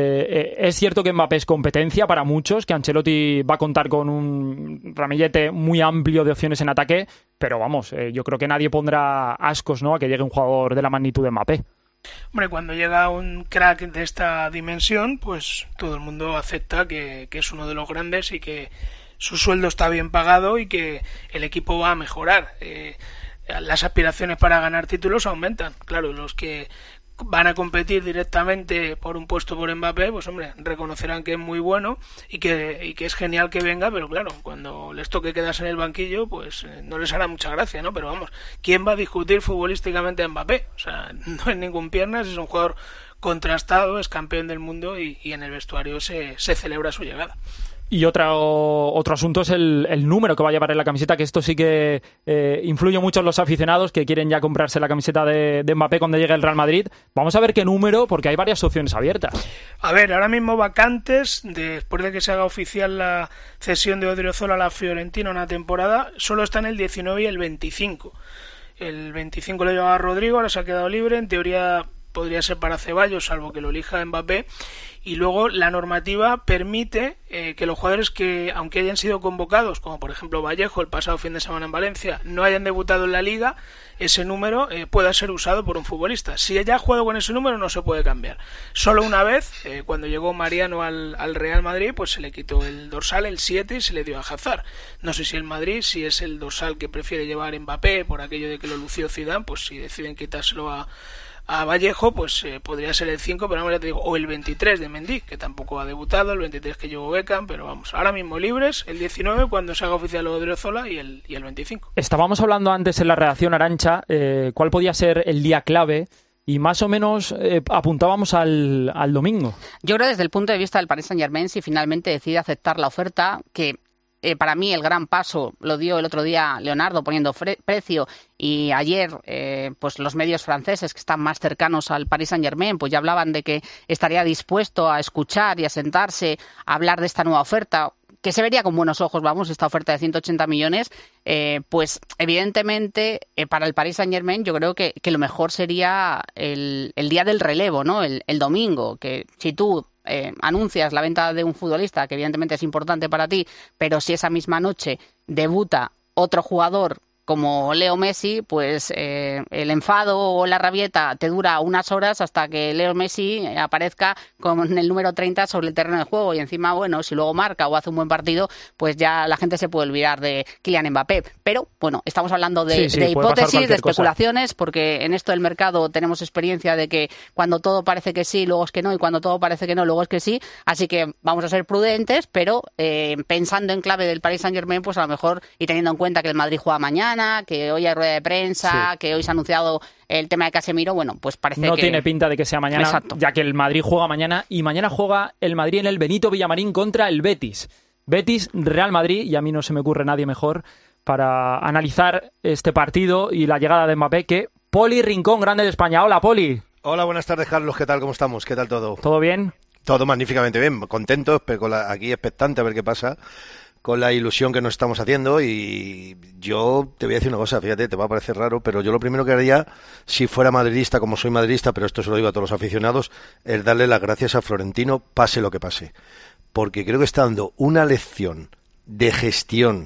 Es cierto que Mbappé es competencia para muchos, que Ancelotti va a contar con un ramillete muy amplio de opciones en ataque, pero vamos, yo creo que nadie pondrá ascos, ¿no?, a que llegue un jugador de la magnitud de Mbappé. Hombre, cuando llega un crack de esta dimensión, pues todo el mundo acepta que es uno de los grandes y que su sueldo está bien pagado y que el equipo va a mejorar. Las aspiraciones para ganar títulos aumentan. Claro, los que van a competir directamente por un puesto por Mbappé, pues hombre, reconocerán que es muy bueno y que es genial que venga, pero claro, cuando les toque quedarse en el banquillo, pues no les hará mucha gracia, ¿no? Pero vamos, ¿quién va a discutir futbolísticamente a Mbappé? O sea, no es ningún piernas, es un jugador contrastado, es campeón del mundo y en el vestuario se celebra su llegada. Y otro asunto es el número que va a llevar en la camiseta, que esto sí que influye mucho en los aficionados que quieren ya comprarse la camiseta de Mbappé cuando llegue el Real Madrid. Vamos a ver qué número, porque hay varias opciones abiertas. A ver, ahora mismo vacantes, después de que se haga oficial la cesión de Odriozola a la Fiorentina una temporada, solo están el 19 y el 25. El 25 lo llevaba Rodrigo, ahora se ha quedado libre, en teoría podría ser para Ceballos, salvo que lo elija Mbappé. Y luego la normativa permite que los jugadores que, aunque hayan sido convocados, como por ejemplo Vallejo el pasado fin de semana en Valencia, no hayan debutado en la Liga, ese número pueda ser usado por un futbolista. Si ella ha jugado con ese número, no se puede cambiar. Solo una vez, cuando llegó Mariano al Real Madrid, pues se le quitó el dorsal, el 7, y se le dio a Hazard. No sé si el Madrid, si es el dorsal que prefiere llevar Mbappé, por aquello de que lo lució Zidane, pues si deciden quitárselo a Vallejo, pues podría ser el 5, pero ya te digo, o el 23 de Mendy, que tampoco ha debutado, el 23 que llevó Beckham, pero vamos, ahora mismo libres, el 19 cuando se haga oficial lo de Odriozola y el 25. Estábamos hablando antes en la redacción, Arantxa, cuál podía ser el día clave, y más o menos apuntábamos al domingo. Yo creo desde el punto de vista del Paris Saint-Germain, si finalmente decide aceptar la oferta, que para mí el gran paso lo dio el otro día Leonardo poniendo precio, y ayer pues los medios franceses que están más cercanos al Paris Saint-Germain pues ya hablaban de que estaría dispuesto a escuchar y a sentarse a hablar de esta nueva oferta, que se vería con buenos ojos, vamos, esta oferta de 180 millones, pues evidentemente para el Paris Saint-Germain yo creo que lo mejor sería el día del relevo, ¿no? El domingo, que si tú anuncias la venta de un futbolista, que evidentemente es importante para ti, pero si esa misma noche debuta otro jugador como Leo Messi, pues el enfado o la rabieta te dura unas horas hasta que Leo Messi aparezca con el número 30 sobre el terreno de juego, y encima, bueno, si luego marca o hace un buen partido, pues ya la gente se puede olvidar de Kylian Mbappé. Pero, bueno, estamos hablando de hipótesis, de especulaciones, porque en esto del mercado tenemos experiencia de que cuando todo parece que sí, luego es que no, y cuando todo parece que no, luego es que sí. Así que vamos a ser prudentes, pero pensando en clave del Paris Saint-Germain, pues a lo mejor, y teniendo en cuenta que el Madrid juega mañana, que hoy hay rueda de prensa, que hoy se ha anunciado el tema de Casemiro, bueno, pues parece que... No tiene pinta de que sea mañana, exacto, ya que el Madrid juega mañana, y mañana juega el Madrid en el Benito Villamarín contra el Betis. Betis-Real Madrid, y a mí no se me ocurre nadie mejor para analizar este partido y la llegada de Mbappé que Poli Rincón, grande de España. Hola, Poli. Hola, buenas tardes, Carlos. ¿Qué tal? ¿Cómo estamos? ¿Qué tal todo? ¿Todo bien? Todo magníficamente bien. Contentos, pero aquí expectante a ver qué pasa, con la ilusión que nos estamos haciendo. Y yo te voy a decir una cosa, fíjate, te va a parecer raro, pero yo lo primero que haría, si fuera madridista, como soy madridista, pero esto se lo digo a todos los aficionados, es darle las gracias a Florentino, pase lo que pase. Porque creo que está dando una lección de gestión,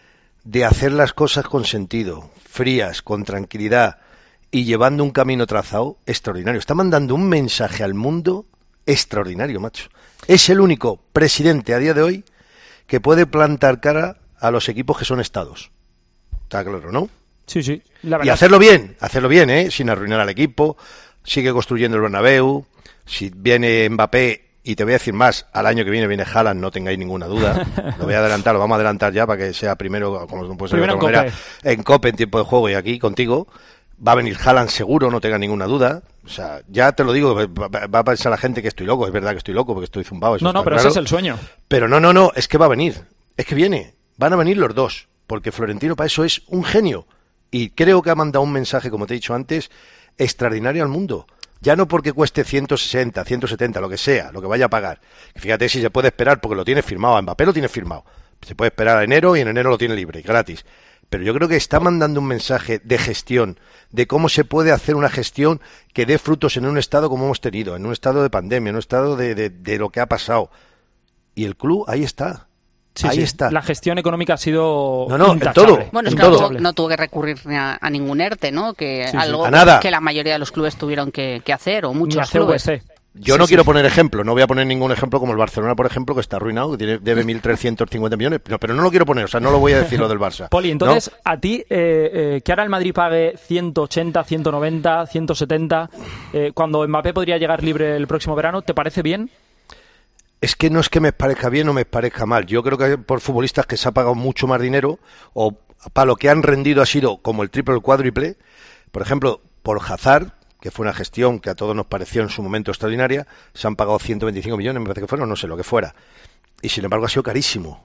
de hacer las cosas con sentido, frías, con tranquilidad y llevando un camino trazado extraordinario. Está mandando un mensaje al mundo extraordinario, macho. Es el único presidente a día de hoy que puede plantar cara a los equipos que son estados. Está claro, ¿no? Sí, sí. Y hacerlo bien, sin arruinar al equipo. Sigue construyendo el Bernabéu. Si viene Mbappé, y te voy a decir más, al año que viene Haaland, no tengáis ninguna duda. Lo voy a adelantar, lo vamos a adelantar ya para que sea primero, como no puede ser de otra manera, en COPE, en tiempo de juego, y aquí contigo. Va a venir Haaland seguro, no tenga ninguna duda. O sea, ya te lo digo, va a pensar la gente que estoy loco. Es verdad que estoy loco porque estoy zumbado. No, pero claro. Ese es el sueño. Pero no, es que va a venir. Es que viene. Van a venir los dos. Porque Florentino para eso es un genio. Y creo que ha mandado un mensaje, como te he dicho antes, extraordinario al mundo. Ya no porque cueste 160, 170, lo que sea, lo que vaya a pagar. Fíjate si se puede esperar porque lo tiene firmado. A Mbappé lo tiene firmado. Se puede esperar a enero y en enero lo tiene libre, gratis. Pero yo creo que está mandando un mensaje de gestión, de cómo se puede hacer una gestión que dé frutos en un estado como hemos tenido, en un estado de pandemia, en un estado de lo que ha pasado. Y el club ahí está. Sí, ahí está. La gestión económica ha sido en todo. Bueno, es que no tuvo que recurrir a ningún ERTE, ¿no? Que algo que la mayoría de los clubes tuvieron que hacer, o muchos clubes. Yo no quiero poner ejemplo, no voy a poner ningún ejemplo como el Barcelona, por ejemplo, que está arruinado, que debe 1.350 millones, pero no lo quiero poner, o sea, no lo voy a decir lo del Barça. Poli, entonces, ¿no? A ti, que ahora el Madrid pague 180, 190, 170, cuando Mbappé podría llegar libre el próximo verano, ¿te parece bien? Es que no es que me parezca bien o me parezca mal. Yo creo que por futbolistas que se ha pagado mucho más dinero, o para lo que han rendido ha sido como el triple o el cuádruple, por ejemplo, por Hazard, que fue una gestión que a todos nos pareció en su momento extraordinaria, se han pagado 125 millones, me parece que fueron, no sé lo que fuera. Y sin embargo ha sido carísimo.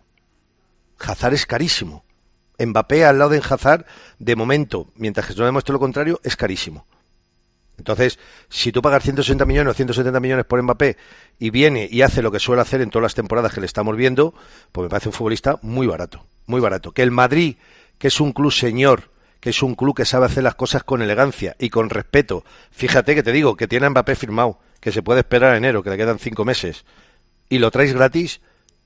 Hazard es carísimo. Mbappé al lado de Hazard, de momento, mientras que no demuestre lo contrario, es carísimo. Entonces, si tú pagas 160 millones o 170 millones por Mbappé y viene y hace lo que suele hacer en todas las temporadas que le estamos viendo, pues me parece un futbolista muy barato, muy barato. Que el Madrid, que es un club señor, que es un club que sabe hacer las cosas con elegancia y con respeto. Fíjate que te digo, que tiene a Mbappé firmado, que se puede esperar a enero, que le quedan 5 meses, y lo traes gratis,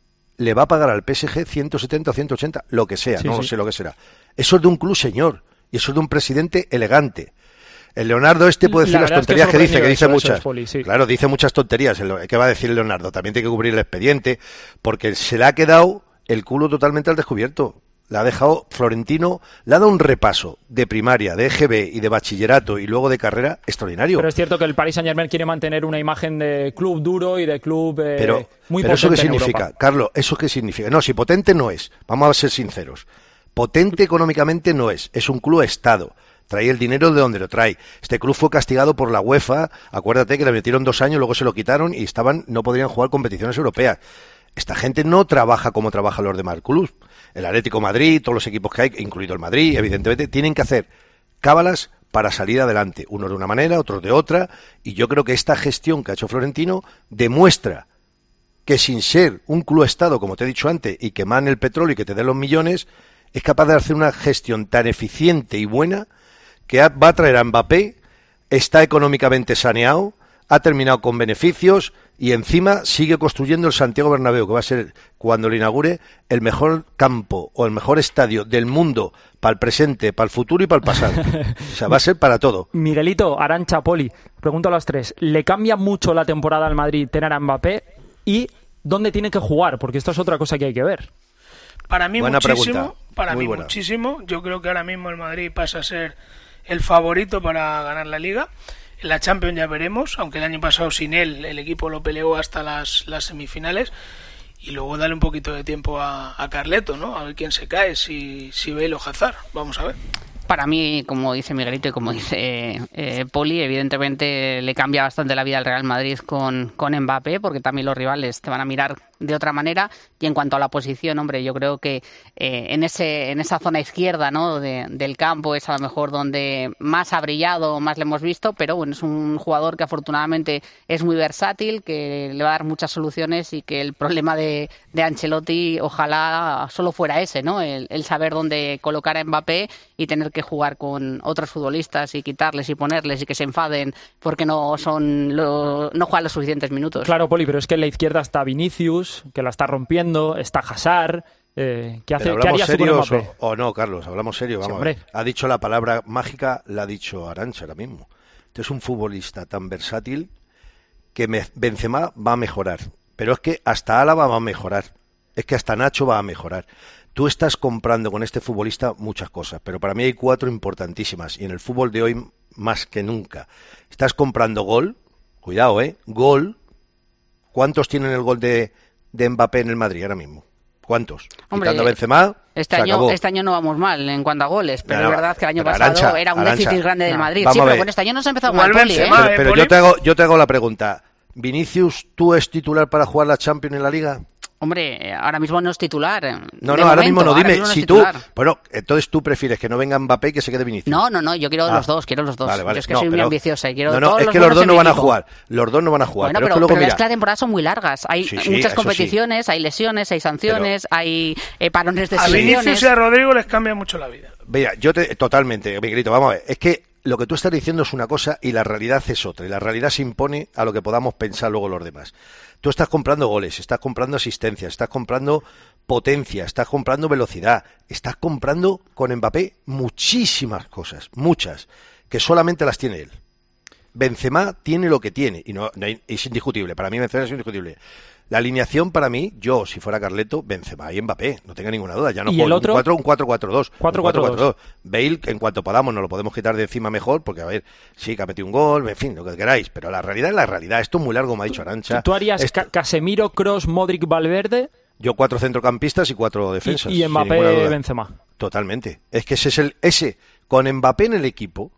le va a pagar al PSG 170 o 180, lo que sea, no sé lo que será. Eso es de un club señor, y eso es de un presidente elegante. El Leonardo puede decir las tonterías que dice muchas. Claro, dice muchas tonterías. ¿Qué va a decir el Leonardo? También tiene que cubrir el expediente, porque se le ha quedado el culo totalmente al descubierto. La ha dejado Florentino, le ha dado un repaso de primaria, de EGB y de bachillerato y luego de carrera extraordinario. Pero es cierto que el Paris Saint-Germain quiere mantener una imagen de club duro y de club muy potente. ¿Pero eso qué significa? Carlos, ¿eso qué significa? No, si potente no es, vamos a ser sinceros. Potente económicamente no es un club Estado. Trae el dinero de donde lo trae. Este club fue castigado por la UEFA, acuérdate que le metieron 2 años, luego se lo quitaron y no podrían jugar competiciones europeas. Esta gente no trabaja como trabajan los demás clubes. El Atlético Madrid, todos los equipos que hay, incluido el Madrid, evidentemente, tienen que hacer cábalas para salir adelante. Unos de una manera, otros de otra. Y yo creo que esta gestión que ha hecho Florentino demuestra que sin ser un club Estado, como te he dicho antes, y que mane el petróleo y que te dé los millones, es capaz de hacer una gestión tan eficiente y buena que va a traer a Mbappé, está económicamente saneado, ha terminado con beneficios y encima sigue construyendo el Santiago Bernabéu, que va a ser, cuando lo inaugure, el mejor campo o el mejor estadio del mundo para el presente, para el futuro y para el pasado. O sea, va a ser para todo. Miguelito, Arantxa, Poli, pregunto a los tres, ¿le cambia mucho la temporada al Madrid tener a Mbappé y dónde tiene que jugar? Porque esto es otra cosa que hay que ver. Para mí muchísimo. Yo creo que ahora mismo el Madrid pasa a ser el favorito para ganar la Liga. En la Champions ya veremos, aunque el año pasado sin él el equipo lo peleó hasta las semifinales. Y luego darle un poquito de tiempo a Carleto, ¿no? A ver quién se cae, si Bale o Hazard. Vamos a ver. Para mí, como dice Miguelito y como dice Poli, evidentemente le cambia bastante la vida al Real Madrid con Mbappé, porque también los rivales te van a mirar de otra manera. Y en cuanto a la posición, hombre, yo creo que en esa zona izquierda, ¿no?, del campo es a lo mejor donde más ha brillado, más le hemos visto, pero bueno, es un jugador que afortunadamente es muy versátil, que le va a dar muchas soluciones y que el problema de Ancelotti ojalá solo fuera ese, ¿no?, el saber dónde colocar a Mbappé y tener que jugar con otros futbolistas y quitarles y ponerles y que se enfaden porque no juegan los suficientes minutos. Claro, Poli, pero es que en la izquierda está Vinicius, que la está rompiendo, está Hazard. ¿Qué haría con Mbappé? O no, Carlos, hablamos serio. Vamos a ver. Ha dicho la palabra mágica, la ha dicho Arantxa ahora mismo. Este es un futbolista tan versátil que Benzema va a mejorar. Pero es que hasta Álava va a mejorar. Es que hasta Nacho va a mejorar. Tú estás comprando con este futbolista muchas cosas, pero para mí hay 4 importantísimas, y en el fútbol de hoy más que nunca. Estás comprando gol, cuidado, gol. ¿Cuántos tienen el gol de Mbappé en el Madrid ahora mismo? ¿Cuántos? Hombre, quitando a Benzema, este año no vamos mal en cuanto a goles, pero es verdad que el año pasado Arantxa, era un déficit grande del Madrid. Vamos sí, a pero ver. bueno, este año nos ha empezado mal, Poli, ¿eh? Pero yo te hago la pregunta. ¿Vinicius, tú es titular para jugar la Champions en la Liga? Hombre, ahora mismo no es titular. No, ahora mismo no. Dime, si tú... Bueno, entonces tú prefieres que no venga Mbappé y que se quede Vinicius. No, yo quiero los dos, Vale. Yo es que soy muy ambiciosa y quiero todos es los que los dos no van a equipo. jugar. Los dos no van a jugar. Bueno, pero es que las temporadas son muy largas. Hay muchas eso competiciones, hay lesiones, hay sanciones, hay parones de a selecciones. A Vinicius y a Rodrigo les cambia mucho la vida. Mira, totalmente, Miguelito, vamos a ver. Es que lo que tú estás diciendo es una cosa y la realidad es otra. Y la realidad se impone a lo que podamos pensar luego los demás. Tú estás comprando goles, estás comprando asistencias, estás comprando potencia, estás comprando velocidad, estás comprando con Mbappé muchísimas cosas, muchas, que solamente las tiene él. Benzema tiene lo que tiene y es indiscutible. Para mí Benzema es indiscutible. La alineación para mí, yo, si fuera Carleto, Benzema y Mbappé, no tenga ninguna duda. Ya no juego un 4-4-2. 4-4-2. Bale, en cuanto podamos, nos lo podemos quitar de encima mejor, porque a ver, sí que ha metido un gol, en fin, lo que queráis, pero la realidad es la realidad. Esto es muy largo, me ha dicho Arantxa. ¿Tú harías Casemiro, Kroos, Modric, Valverde? Yo 4 centrocampistas y 4 defensas. Y Mbappé, Benzema. Totalmente. Es que ese con Mbappé en el equipo,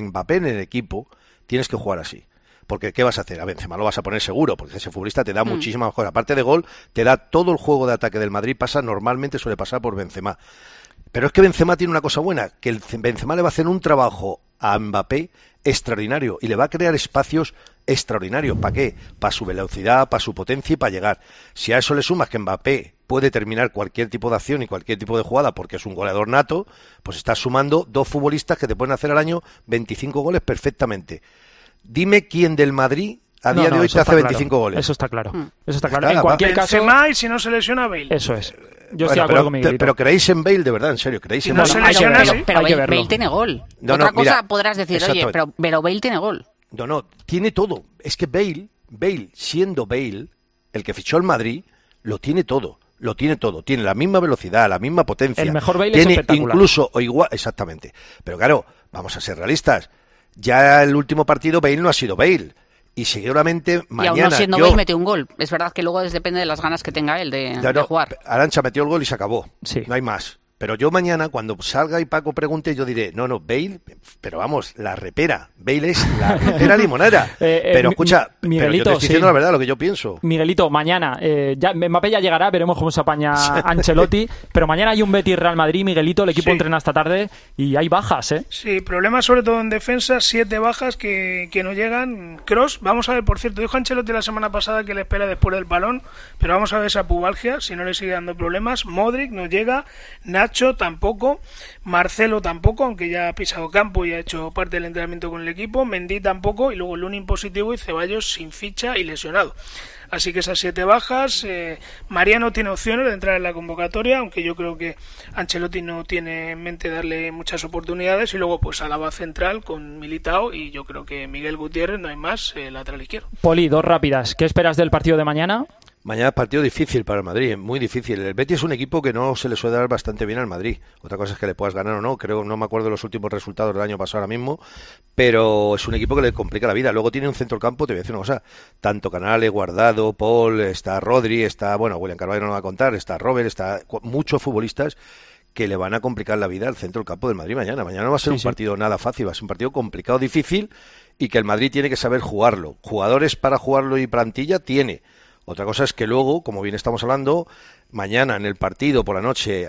tienes que jugar así. Porque ¿qué vas a hacer? A Benzema lo vas a poner seguro, porque ese futbolista te da muchísima mejor. Aparte de gol, te da todo el juego de ataque del Madrid, suele pasar por Benzema. Pero es que Benzema tiene una cosa buena, que Benzema le va a hacer un trabajo a Mbappé extraordinario y le va a crear espacios extraordinarios. ¿Para qué? Para su velocidad, para su potencia y para llegar. Si a eso le sumas que Mbappé puede terminar cualquier tipo de acción y cualquier tipo de jugada porque es un goleador nato, pues estás sumando 2 futbolistas que te pueden hacer al año 25 goles perfectamente. Dime quién del Madrid a día de hoy te hace 25 goles. Eso está claro. Eso está claro. En cualquier caso... Benzema y si no se lesiona Bale. Eso es. Yo estoy de acuerdo con Miguelito. Pero creéis en Bale, de verdad, en serio, creéis en Bale. Pero Bale tiene gol. Otra cosa podrás decir, oye, pero Bale tiene gol. No, tiene todo. Es que Bale, siendo Bale, el que fichó al Madrid, lo tiene todo. Lo tiene todo. Tiene la misma velocidad, la misma potencia. El mejor Bale tiene es espectacular. Incluso o igual, exactamente. Pero claro, vamos a ser realistas. Ya el último partido Bale no ha sido Bale. Y seguramente mañana... Y aún no siendo Bale metió un gol. Es verdad que luego depende de las ganas que tenga él de jugar. Arantxa metió el gol y se acabó. Sí. No hay más. Pero yo mañana, cuando salga y Paco pregunte, yo diré, no, Bale, pero vamos, la repera. Bale es la repera limonera. Pero escucha, Miguelito, pero yo te estoy diciendo la verdad, lo que yo pienso. Miguelito, mañana, Mbappé ya llegará, veremos cómo se apaña Ancelotti, pero mañana hay un Betis-Real Madrid, Miguelito, el equipo entrena esta tarde y hay bajas, ¿eh? Sí, problemas sobre todo en defensa, 7 bajas que no llegan. Kroos, vamos a ver, por cierto, dijo Ancelotti la semana pasada que le espera después del balón, pero vamos a ver esa pubalgia, si no le sigue dando problemas. Modric no llega, Nacho tampoco, Marcelo tampoco, aunque ya ha pisado campo y ha hecho parte del entrenamiento con el equipo, Mendy tampoco, y luego Lunin positivo y Ceballos sin ficha y lesionado. Así que esas 7 bajas. Mariano tiene opciones de entrar en la convocatoria, aunque yo creo que Ancelotti no tiene en mente darle muchas oportunidades. Y luego pues Alaba central con Militao, y yo creo que Miguel Gutiérrez, no hay más, lateral izquierdo. Poli, 2 rápidas. ¿Qué esperas del partido de mañana? Mañana es partido difícil para el Madrid, muy difícil. El Betis es un equipo que no se le suele dar bastante bien al Madrid. Otra cosa es que le puedas ganar o no. No me acuerdo de los últimos resultados del año pasado ahora mismo, pero es un equipo que le complica la vida. Luego tiene un centrocampo, te voy a decir una cosa, tanto Canales, Guardado, Paul, está Rodri, William Carvalho no lo va a contar, está Robert, está muchos futbolistas que le van a complicar la vida al centro del campo del Madrid mañana. Mañana no va a ser un partido nada fácil, va a ser un partido complicado, difícil, y que el Madrid tiene que saber jugarlo. Jugadores para jugarlo y plantilla tiene. Otra cosa es que luego, como bien estamos hablando, mañana en el partido por la noche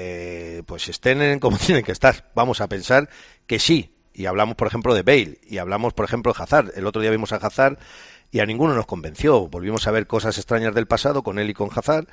pues estén como tienen que estar. Vamos a pensar que sí. Y hablamos, por ejemplo, de Bale. Y hablamos, por ejemplo, de Hazard. El otro día vimos a Hazard y a ninguno nos convenció. Volvimos a ver cosas extrañas del pasado con él y con Hazard.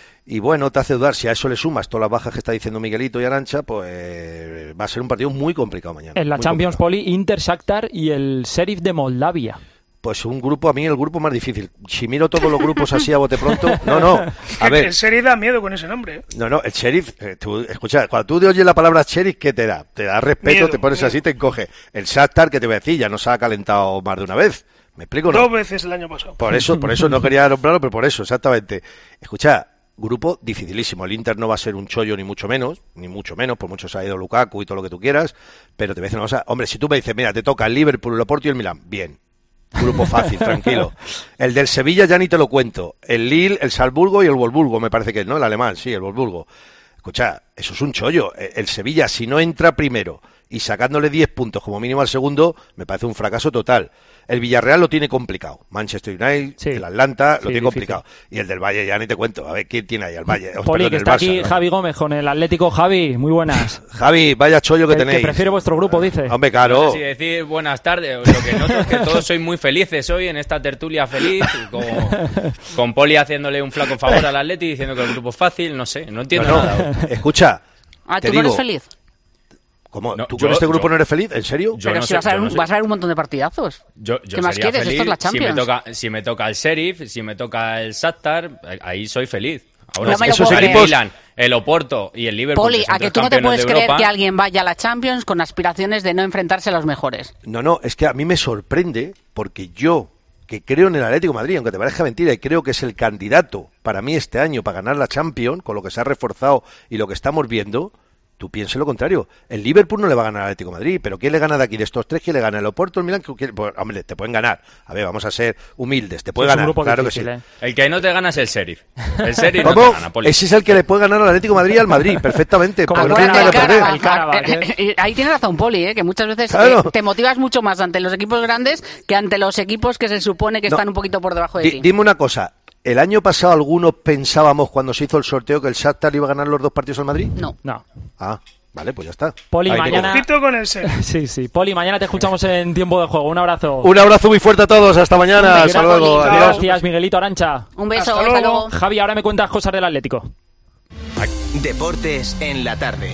Y bueno, te hace dudar. Si a eso le sumas todas las bajas que está diciendo Miguelito y Arantxa, pues va a ser un partido muy complicado mañana. En la Champions, Poli, Inter, Shakhtar y el Sheriff de Moldavia. Pues el grupo más difícil. Si miro todos los grupos así a bote pronto... No. A ver. El Sheriff da miedo con ese nombre. No, el Sheriff... escucha, cuando tú oyes la palabra Sheriff, ¿qué te da? Te da respeto, miedo, te pones así, te encoge. El Shakhtar, que te voy a decir, ya nos ha calentado más de una vez. ¿Me explico? ¿No? 2 veces el año pasado. Por eso no quería nombrarlo, pero por eso, exactamente. Escucha, grupo dificilísimo. El Inter no va a ser un chollo ni mucho menos, por mucho se ha ido Lukaku y todo lo que tú quieras, pero te voy a decir una cosa. Hombre, si tú me dices, mira, te toca el Liverpool, el Oporto y el Milán, bien. Grupo fácil, tranquilo. El del Sevilla ya ni te lo cuento. El Lille, el Salzburgo y el Wolfsburgo, me parece que es, ¿no? El alemán, sí, el Wolfsburgo. Escucha, eso es un chollo. El Sevilla, si no entra primero y sacándole 10 puntos como mínimo al segundo, me parece un fracaso total. El Villarreal lo tiene complicado. Manchester United, sí, el Atlanta, lo tiene complicado. Y el del Valle ya ni te cuento. A ver, ¿quién tiene ahí al Valle? Poli, que está aquí Javi Gómez con el Atlético. Javi, muy buenas. Javi, vaya chollo que tenéis. Que prefiere vuestro grupo, dice. Hombre, claro. No sé si decir buenas tardes. Lo que noto es que todos sois muy felices hoy en esta tertulia feliz. Con Poli haciéndole un flaco favor al Atleti, diciendo que el grupo es fácil. No sé, no entiendo nada. Escucha. ¿Tú no eres feliz? ¿Cómo? ¿Tú con este grupo no eres feliz? ¿En serio? Pero no si vas a ver un montón de partidazos. ¿Qué más quieres? Esto es la Champions. Si me toca el Sheriff, si me toca el Shakhtar, ahí soy feliz. Ahora esos equipos... Milan, el Oporto y el Liverpool. Poli, a que tú no te puedes creer que alguien vaya a la Champions con aspiraciones de no enfrentarse a los mejores. No, es que a mí me sorprende porque yo, que creo en el Atlético de Madrid, aunque te parezca mentira, y creo que es el candidato para mí este año para ganar la Champions, con lo que se ha reforzado y lo que estamos viendo... Tú pienses lo contrario. El Liverpool no le va a ganar al Atlético de Madrid, pero ¿quién le gana de aquí? De estos tres, ¿quién le gana? ¿El Oporto, el Milan? Pues, hombre, te pueden ganar. A ver, vamos a ser humildes. Te puede ganar, claro difícil, que sí. El que no te gana es el Sheriff. El Sheriff no te gana, Poli. Ese es el que le puede ganar al Atlético de Madrid y al Madrid, perfectamente. Ahí tiene razón Poli, que muchas veces te motivas mucho más ante los equipos grandes que ante los equipos que se supone que están un poquito por debajo de ti. Dime una cosa. ¿El año pasado algunos pensábamos cuando se hizo el sorteo que el Shakhtar iba a ganar los 2 partidos al Madrid? No. Ah, vale, pues ya está. Poli, mañana... con el ser. Sí. Poli, mañana te escuchamos en tiempo de juego. Un abrazo. Un abrazo muy fuerte a todos. Hasta mañana. Hasta luego. Adiós. Gracias, Miguelito Arancha. Un beso. Hasta luego. Javi, ahora me cuentas cosas del Atlético. Deportes en la tarde.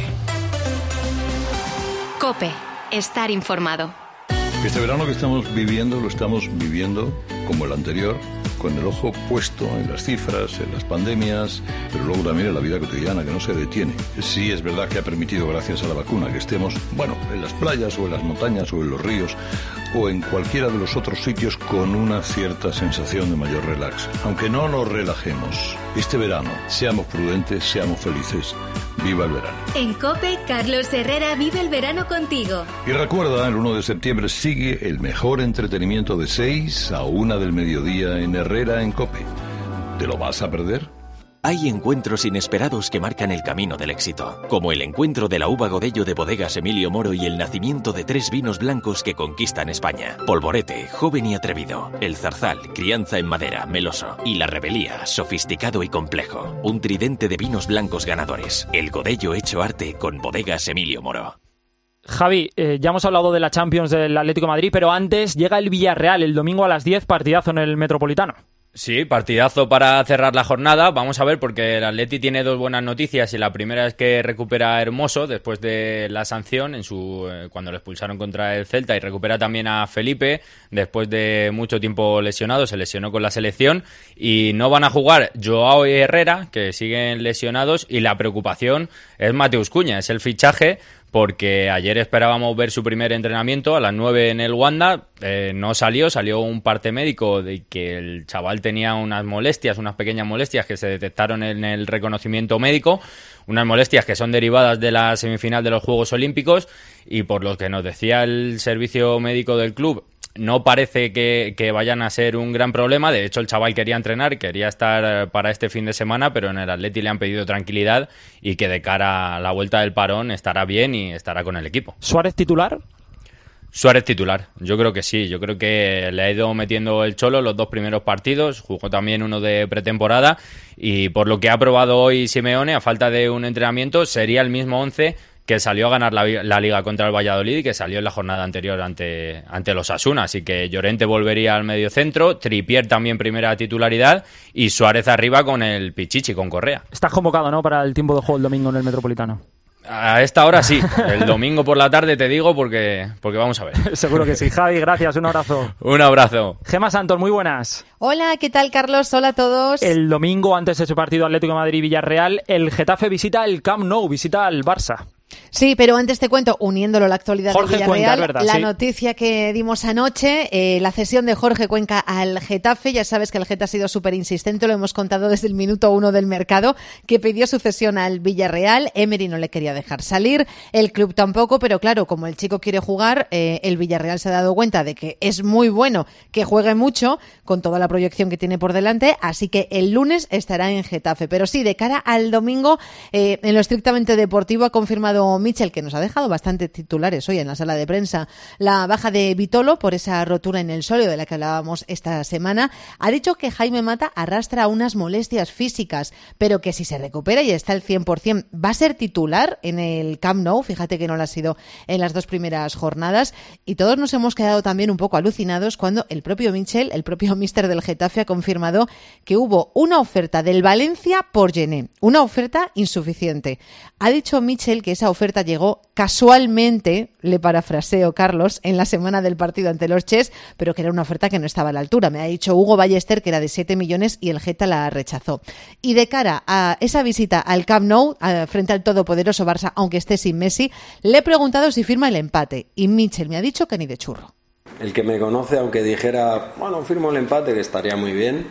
COPE. Estar informado. Este verano que estamos viviendo, lo estamos viviendo como el anterior, con el ojo puesto en las cifras, en las pandemias, pero luego también en la vida cotidiana que no se detiene. Sí es verdad que ha permitido, gracias a la vacuna, que estemos, en las playas o en las montañas o en los ríos o en cualquiera de los otros sitios con una cierta sensación de mayor relax. Aunque no nos relajemos, este verano, seamos prudentes, seamos felices. ¡Viva el verano! En COPE, Carlos Herrera vive el verano contigo. Y recuerda, el 1 de septiembre sigue el mejor entretenimiento de 6 a 1 del mediodía en Herrera en COPE. ¿Te lo vas a perder? Hay encuentros inesperados que marcan el camino del éxito, como el encuentro de la uva Godello de Bodegas Emilio Moro y el nacimiento de 3 vinos blancos que conquistan España. Polvorete, joven y atrevido. El Zarzal, crianza en madera, meloso. Y la Rebelía, sofisticado y complejo. Un tridente de vinos blancos ganadores. El Godello hecho arte con Bodegas Emilio Moro. Javi, ya hemos hablado de la Champions del Atlético de Madrid, pero antes llega el Villarreal el domingo a las 10, partidazo en el Metropolitano. Sí, partidazo para cerrar la jornada. Vamos a ver, porque el Atleti tiene 2 buenas noticias y la primera es que recupera a Hermoso después de la sanción cuando lo expulsaron contra el Celta, y recupera también a Felipe después de mucho tiempo lesionado. Se lesionó con la selección y no van a jugar Joao y Herrera, que siguen lesionados, y la preocupación es Mateus Cunha, es el fichaje, porque ayer esperábamos ver su primer entrenamiento a las 9 en el Wanda, no salió un parte médico de que el chaval tenía unas pequeñas molestias que se detectaron en el reconocimiento médico, unas molestias que son derivadas de la semifinal de los Juegos Olímpicos, y por lo que nos decía el servicio médico del club, no parece que vayan a ser un gran problema. De hecho, el chaval quería entrenar, quería estar para este fin de semana, pero en el Atleti le han pedido tranquilidad y que de cara a la vuelta del parón estará bien y estará con el equipo. ¿Suárez titular? Suárez titular, yo creo que sí. Yo creo que le ha ido metiendo el Cholo los 2 primeros partidos, jugó también uno de pretemporada, y por lo que ha probado hoy Simeone, a falta de un entrenamiento, sería el mismo 11 que salió a ganar la Liga contra el Valladolid y que salió en la jornada anterior ante los Asuna. Así que Llorente volvería al mediocentro, Trippier también primera titularidad, y Suárez arriba con el Pichichi, con Correa. Estás convocado, ¿no?, para el tiempo de juego el domingo en el Metropolitano. A esta hora sí, el domingo por la tarde te digo porque vamos a ver. Seguro que sí. Javi, gracias, un abrazo. Un abrazo. Gemma Santos, muy buenas. Hola, ¿qué tal, Carlos? Hola a todos. El domingo, antes de ese partido Atlético de Madrid-Villarreal, el Getafe visita el Camp Nou, visita al Barça. Sí, pero antes te cuento, uniéndolo a la actualidad de Villarreal, Cuenca, verdad, la sí. noticia que dimos anoche, la cesión de Jorge Cuenca al Getafe. Ya sabes que el Getafe ha sido súper insistente, lo hemos contado desde el minuto 1 del mercado, que pidió su cesión al Villarreal. Emery no le quería dejar salir, el club tampoco, pero claro, como el chico quiere jugar, el Villarreal se ha dado cuenta de que es muy bueno que juegue mucho, con toda la proyección que tiene por delante, así que el lunes estará en Getafe. Pero sí, de cara al domingo, en lo estrictamente deportivo, ha confirmado Mitchell, que nos ha dejado bastantes titulares hoy en la sala de prensa, la baja de Vitolo por esa rotura en el sóleo de la que hablábamos esta semana. Ha dicho que Jaime Mata arrastra unas molestias físicas, pero que si se recupera y está al 100%, va a ser titular en el Camp Nou. Fíjate que no lo ha sido en las 2 primeras jornadas. Y todos nos hemos quedado también un poco alucinados cuando el propio Mitchell, el propio míster del Getafe, ha confirmado que hubo una oferta del Valencia por Gené, una oferta insuficiente. Ha dicho Mitchell que esa oferta llegó casualmente, le parafraseo Carlos, en la semana del partido ante los Chess, pero que era una oferta que no estaba a la altura. Me ha dicho Hugo Ballester que era de 7 millones y el Geta la rechazó. Y de cara a esa visita al Camp Nou, frente al todopoderoso Barça, aunque esté sin Messi, le he preguntado si firma el empate y Mitchell me ha dicho que ni de churro. El que me conoce, aunque dijera, bueno, firmo el empate, que estaría muy bien,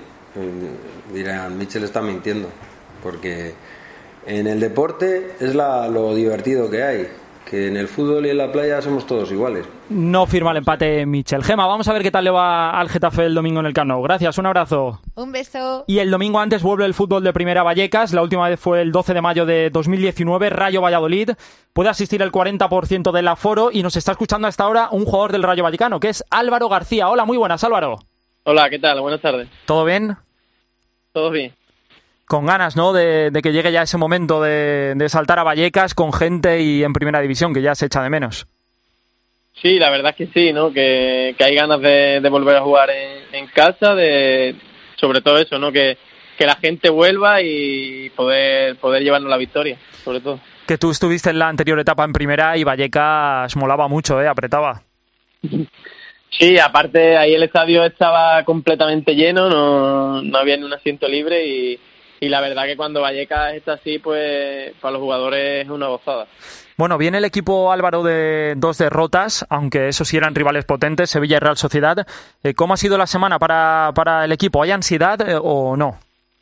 dirán, Mitchell está mintiendo, porque en el deporte es lo divertido que hay, que en el fútbol y en la playa somos todos iguales. No firma el empate Mitchell. Gema, vamos a ver qué tal le va al Getafe el domingo en el Camp Nou. Gracias, un abrazo. Un beso. Y el domingo antes vuelve el fútbol de Primera Vallecas. La última vez fue el 12 de mayo de 2019, Rayo Valladolid. Puede asistir el 40% del aforo y nos está escuchando hasta ahora un jugador del Rayo Vallecano, que es Álvaro García. Hola, muy buenas, Álvaro. Hola, ¿qué tal? Buenas tardes. ¿Todo bien? Todo bien. Con ganas, ¿no?, de que llegue ya ese momento de saltar a Vallecas con gente y en Primera División, que ya se echa de menos. Sí, la verdad es que sí, ¿no? Que hay ganas de volver a jugar en casa, sobre todo eso, ¿no? Que la gente vuelva y poder llevarnos la victoria, sobre todo. Que tú estuviste en la anterior etapa en Primera y Vallecas molaba mucho, apretaba. Sí, aparte ahí el estadio estaba completamente lleno, no había ni un asiento libre y la verdad que cuando Vallecas está así, pues para los jugadores es una gozada. Bueno, viene el equipo, Álvaro, de 2 derrotas, aunque esos sí eran rivales potentes, Sevilla y Real Sociedad. ¿Cómo ha sido la semana para el equipo? ¿Hay ansiedad o no?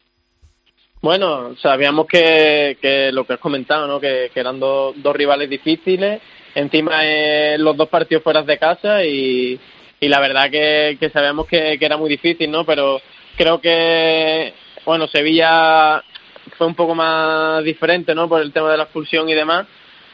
Bueno, sabíamos que lo que has comentado, ¿no? Que eran dos rivales difíciles, encima los 2 partidos fuera de casa y la verdad que sabíamos que era muy difícil, ¿no? Pero creo que, bueno, Sevilla fue un poco más diferente, ¿no? Por el tema de la expulsión y demás,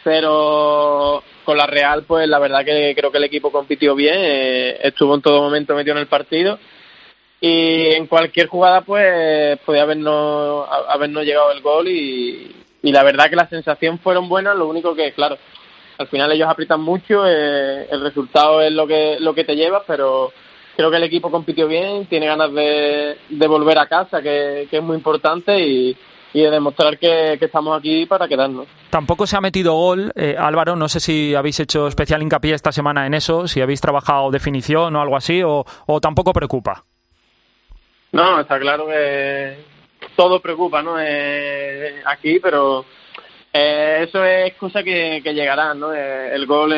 pero con la Real, pues la verdad que creo que el equipo compitió bien, estuvo en todo momento metido en el partido y en cualquier jugada, pues podía habernos llegado el gol y la verdad que las sensaciones fueron buenas, lo único que, claro, al final ellos aprietan mucho, el resultado es lo que te llevas, pero creo que el equipo compitió bien, tiene ganas de volver a casa, que es muy importante, y de demostrar que estamos aquí para quedarnos. Tampoco se ha metido gol, Álvaro, no sé si habéis hecho especial hincapié esta semana en eso, si habéis trabajado definición o algo así, o tampoco preocupa. No, está claro que todo preocupa, ¿no? Aquí, pero eso es cosa que llegará, ¿no? El gol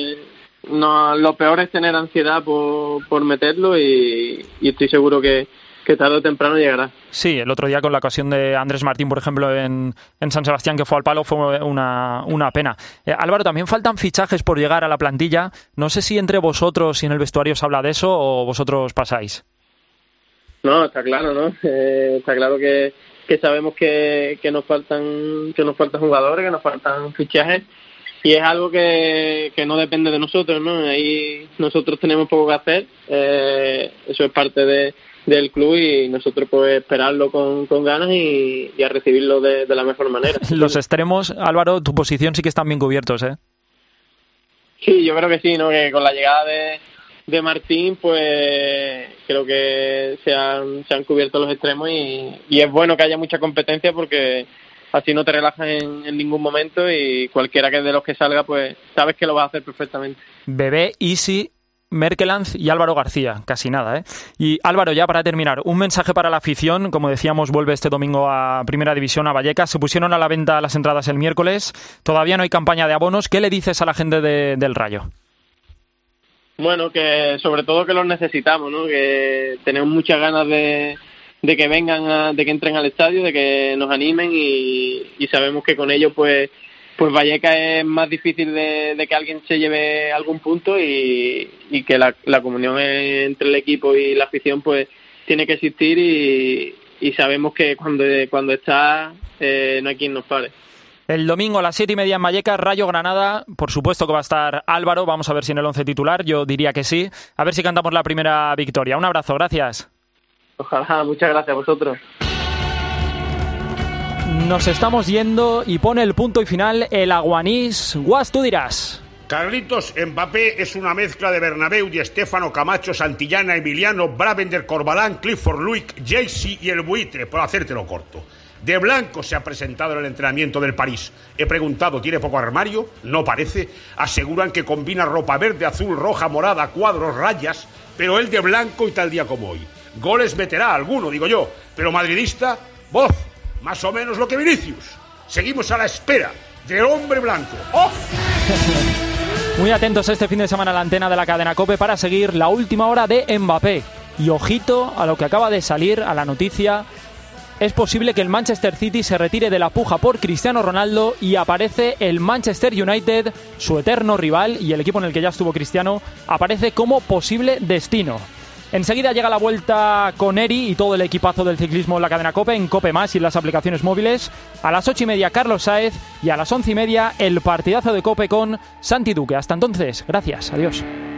no, lo peor es tener ansiedad por meterlo y estoy seguro que tarde o temprano llegará. Sí, el otro día con la ocasión de Andrés Martín, por ejemplo, en San Sebastián, que fue al palo, fue una pena. Álvaro, también faltan fichajes por llegar a la plantilla. No sé si entre vosotros y en el vestuario se habla de eso o vosotros pasáis. No, está claro, ¿no? Está claro que sabemos que nos faltan jugadores, que nos faltan fichajes, y es algo que no depende de nosotros, ¿no? Ahí nosotros tenemos poco que hacer, eso es parte del club y nosotros pues esperarlo con ganas y a recibirlo de la mejor manera. Los extremos, Álvaro, tu posición sí que están bien cubiertos, ¿eh? Sí, yo creo que sí, ¿no? Que con la llegada de Martín, pues creo que se han cubierto los extremos y es bueno que haya mucha competencia porque así no te relajas en ningún momento y cualquiera que de los que salga, pues sabes que lo vas a hacer perfectamente. Bebé, Isi, Merkelanz y Álvaro García. Casi nada, ¿eh? Y Álvaro, ya para terminar, un mensaje para la afición. Como decíamos, vuelve este domingo a Primera División, a Vallecas. Se pusieron a la venta las entradas el miércoles. Todavía no hay campaña de abonos. ¿Qué le dices a la gente del Rayo? Bueno, que sobre todo que los necesitamos, ¿no? Que tenemos muchas ganas de que vengan, de que entren al estadio, de que nos animen y sabemos que con ellos pues Vallecas es más difícil de que alguien se lleve algún punto y que la comunión entre el equipo y la afición pues tiene que existir y sabemos que cuando está no hay quien nos pare. El domingo a las 7:30 en Vallecas, Rayo Granada. Por supuesto que va a estar Álvaro. Vamos a ver si en el 11 titular. Yo diría que sí. A ver si cantamos la primera victoria. Un abrazo, gracias. Ojalá, muchas gracias a vosotros. Nos estamos yendo y pone el punto y final el aguanís. Guas, tú dirás. Carlitos, Mbappé es una mezcla de Bernabéu, Di Stéfano, Camacho, Santillana, Emiliano, Bravender, Corbalán, Clifford, Luick, Jaycee y el buitre, por hacértelo corto. De blanco se ha presentado en el entrenamiento del París. He preguntado, ¿tiene poco armario? No parece. Aseguran que combina ropa verde, azul, roja, morada, cuadros, rayas, pero él de blanco y tal día como hoy. Goles meterá alguno, digo yo, pero madridista, voz, más o menos lo que Vinicius. Seguimos a la espera del hombre blanco. ¡Oh! Muy atentos este fin de semana a la antena de la cadena COPE para seguir la última hora de Mbappé. Y ojito a lo que acaba de salir, a la noticia. Es posible que el Manchester City se retire de la puja por Cristiano Ronaldo y aparece el Manchester United, su eterno rival y el equipo en el que ya estuvo Cristiano, aparece como posible destino. Enseguida llega la vuelta con Eri y todo el equipazo del ciclismo en la cadena COPE, en COPE Más y en las aplicaciones móviles. A las 8:30 Carlos Sáez y a las 11:30 el partidazo de COPE con Santi Duque. Hasta entonces, gracias, adiós.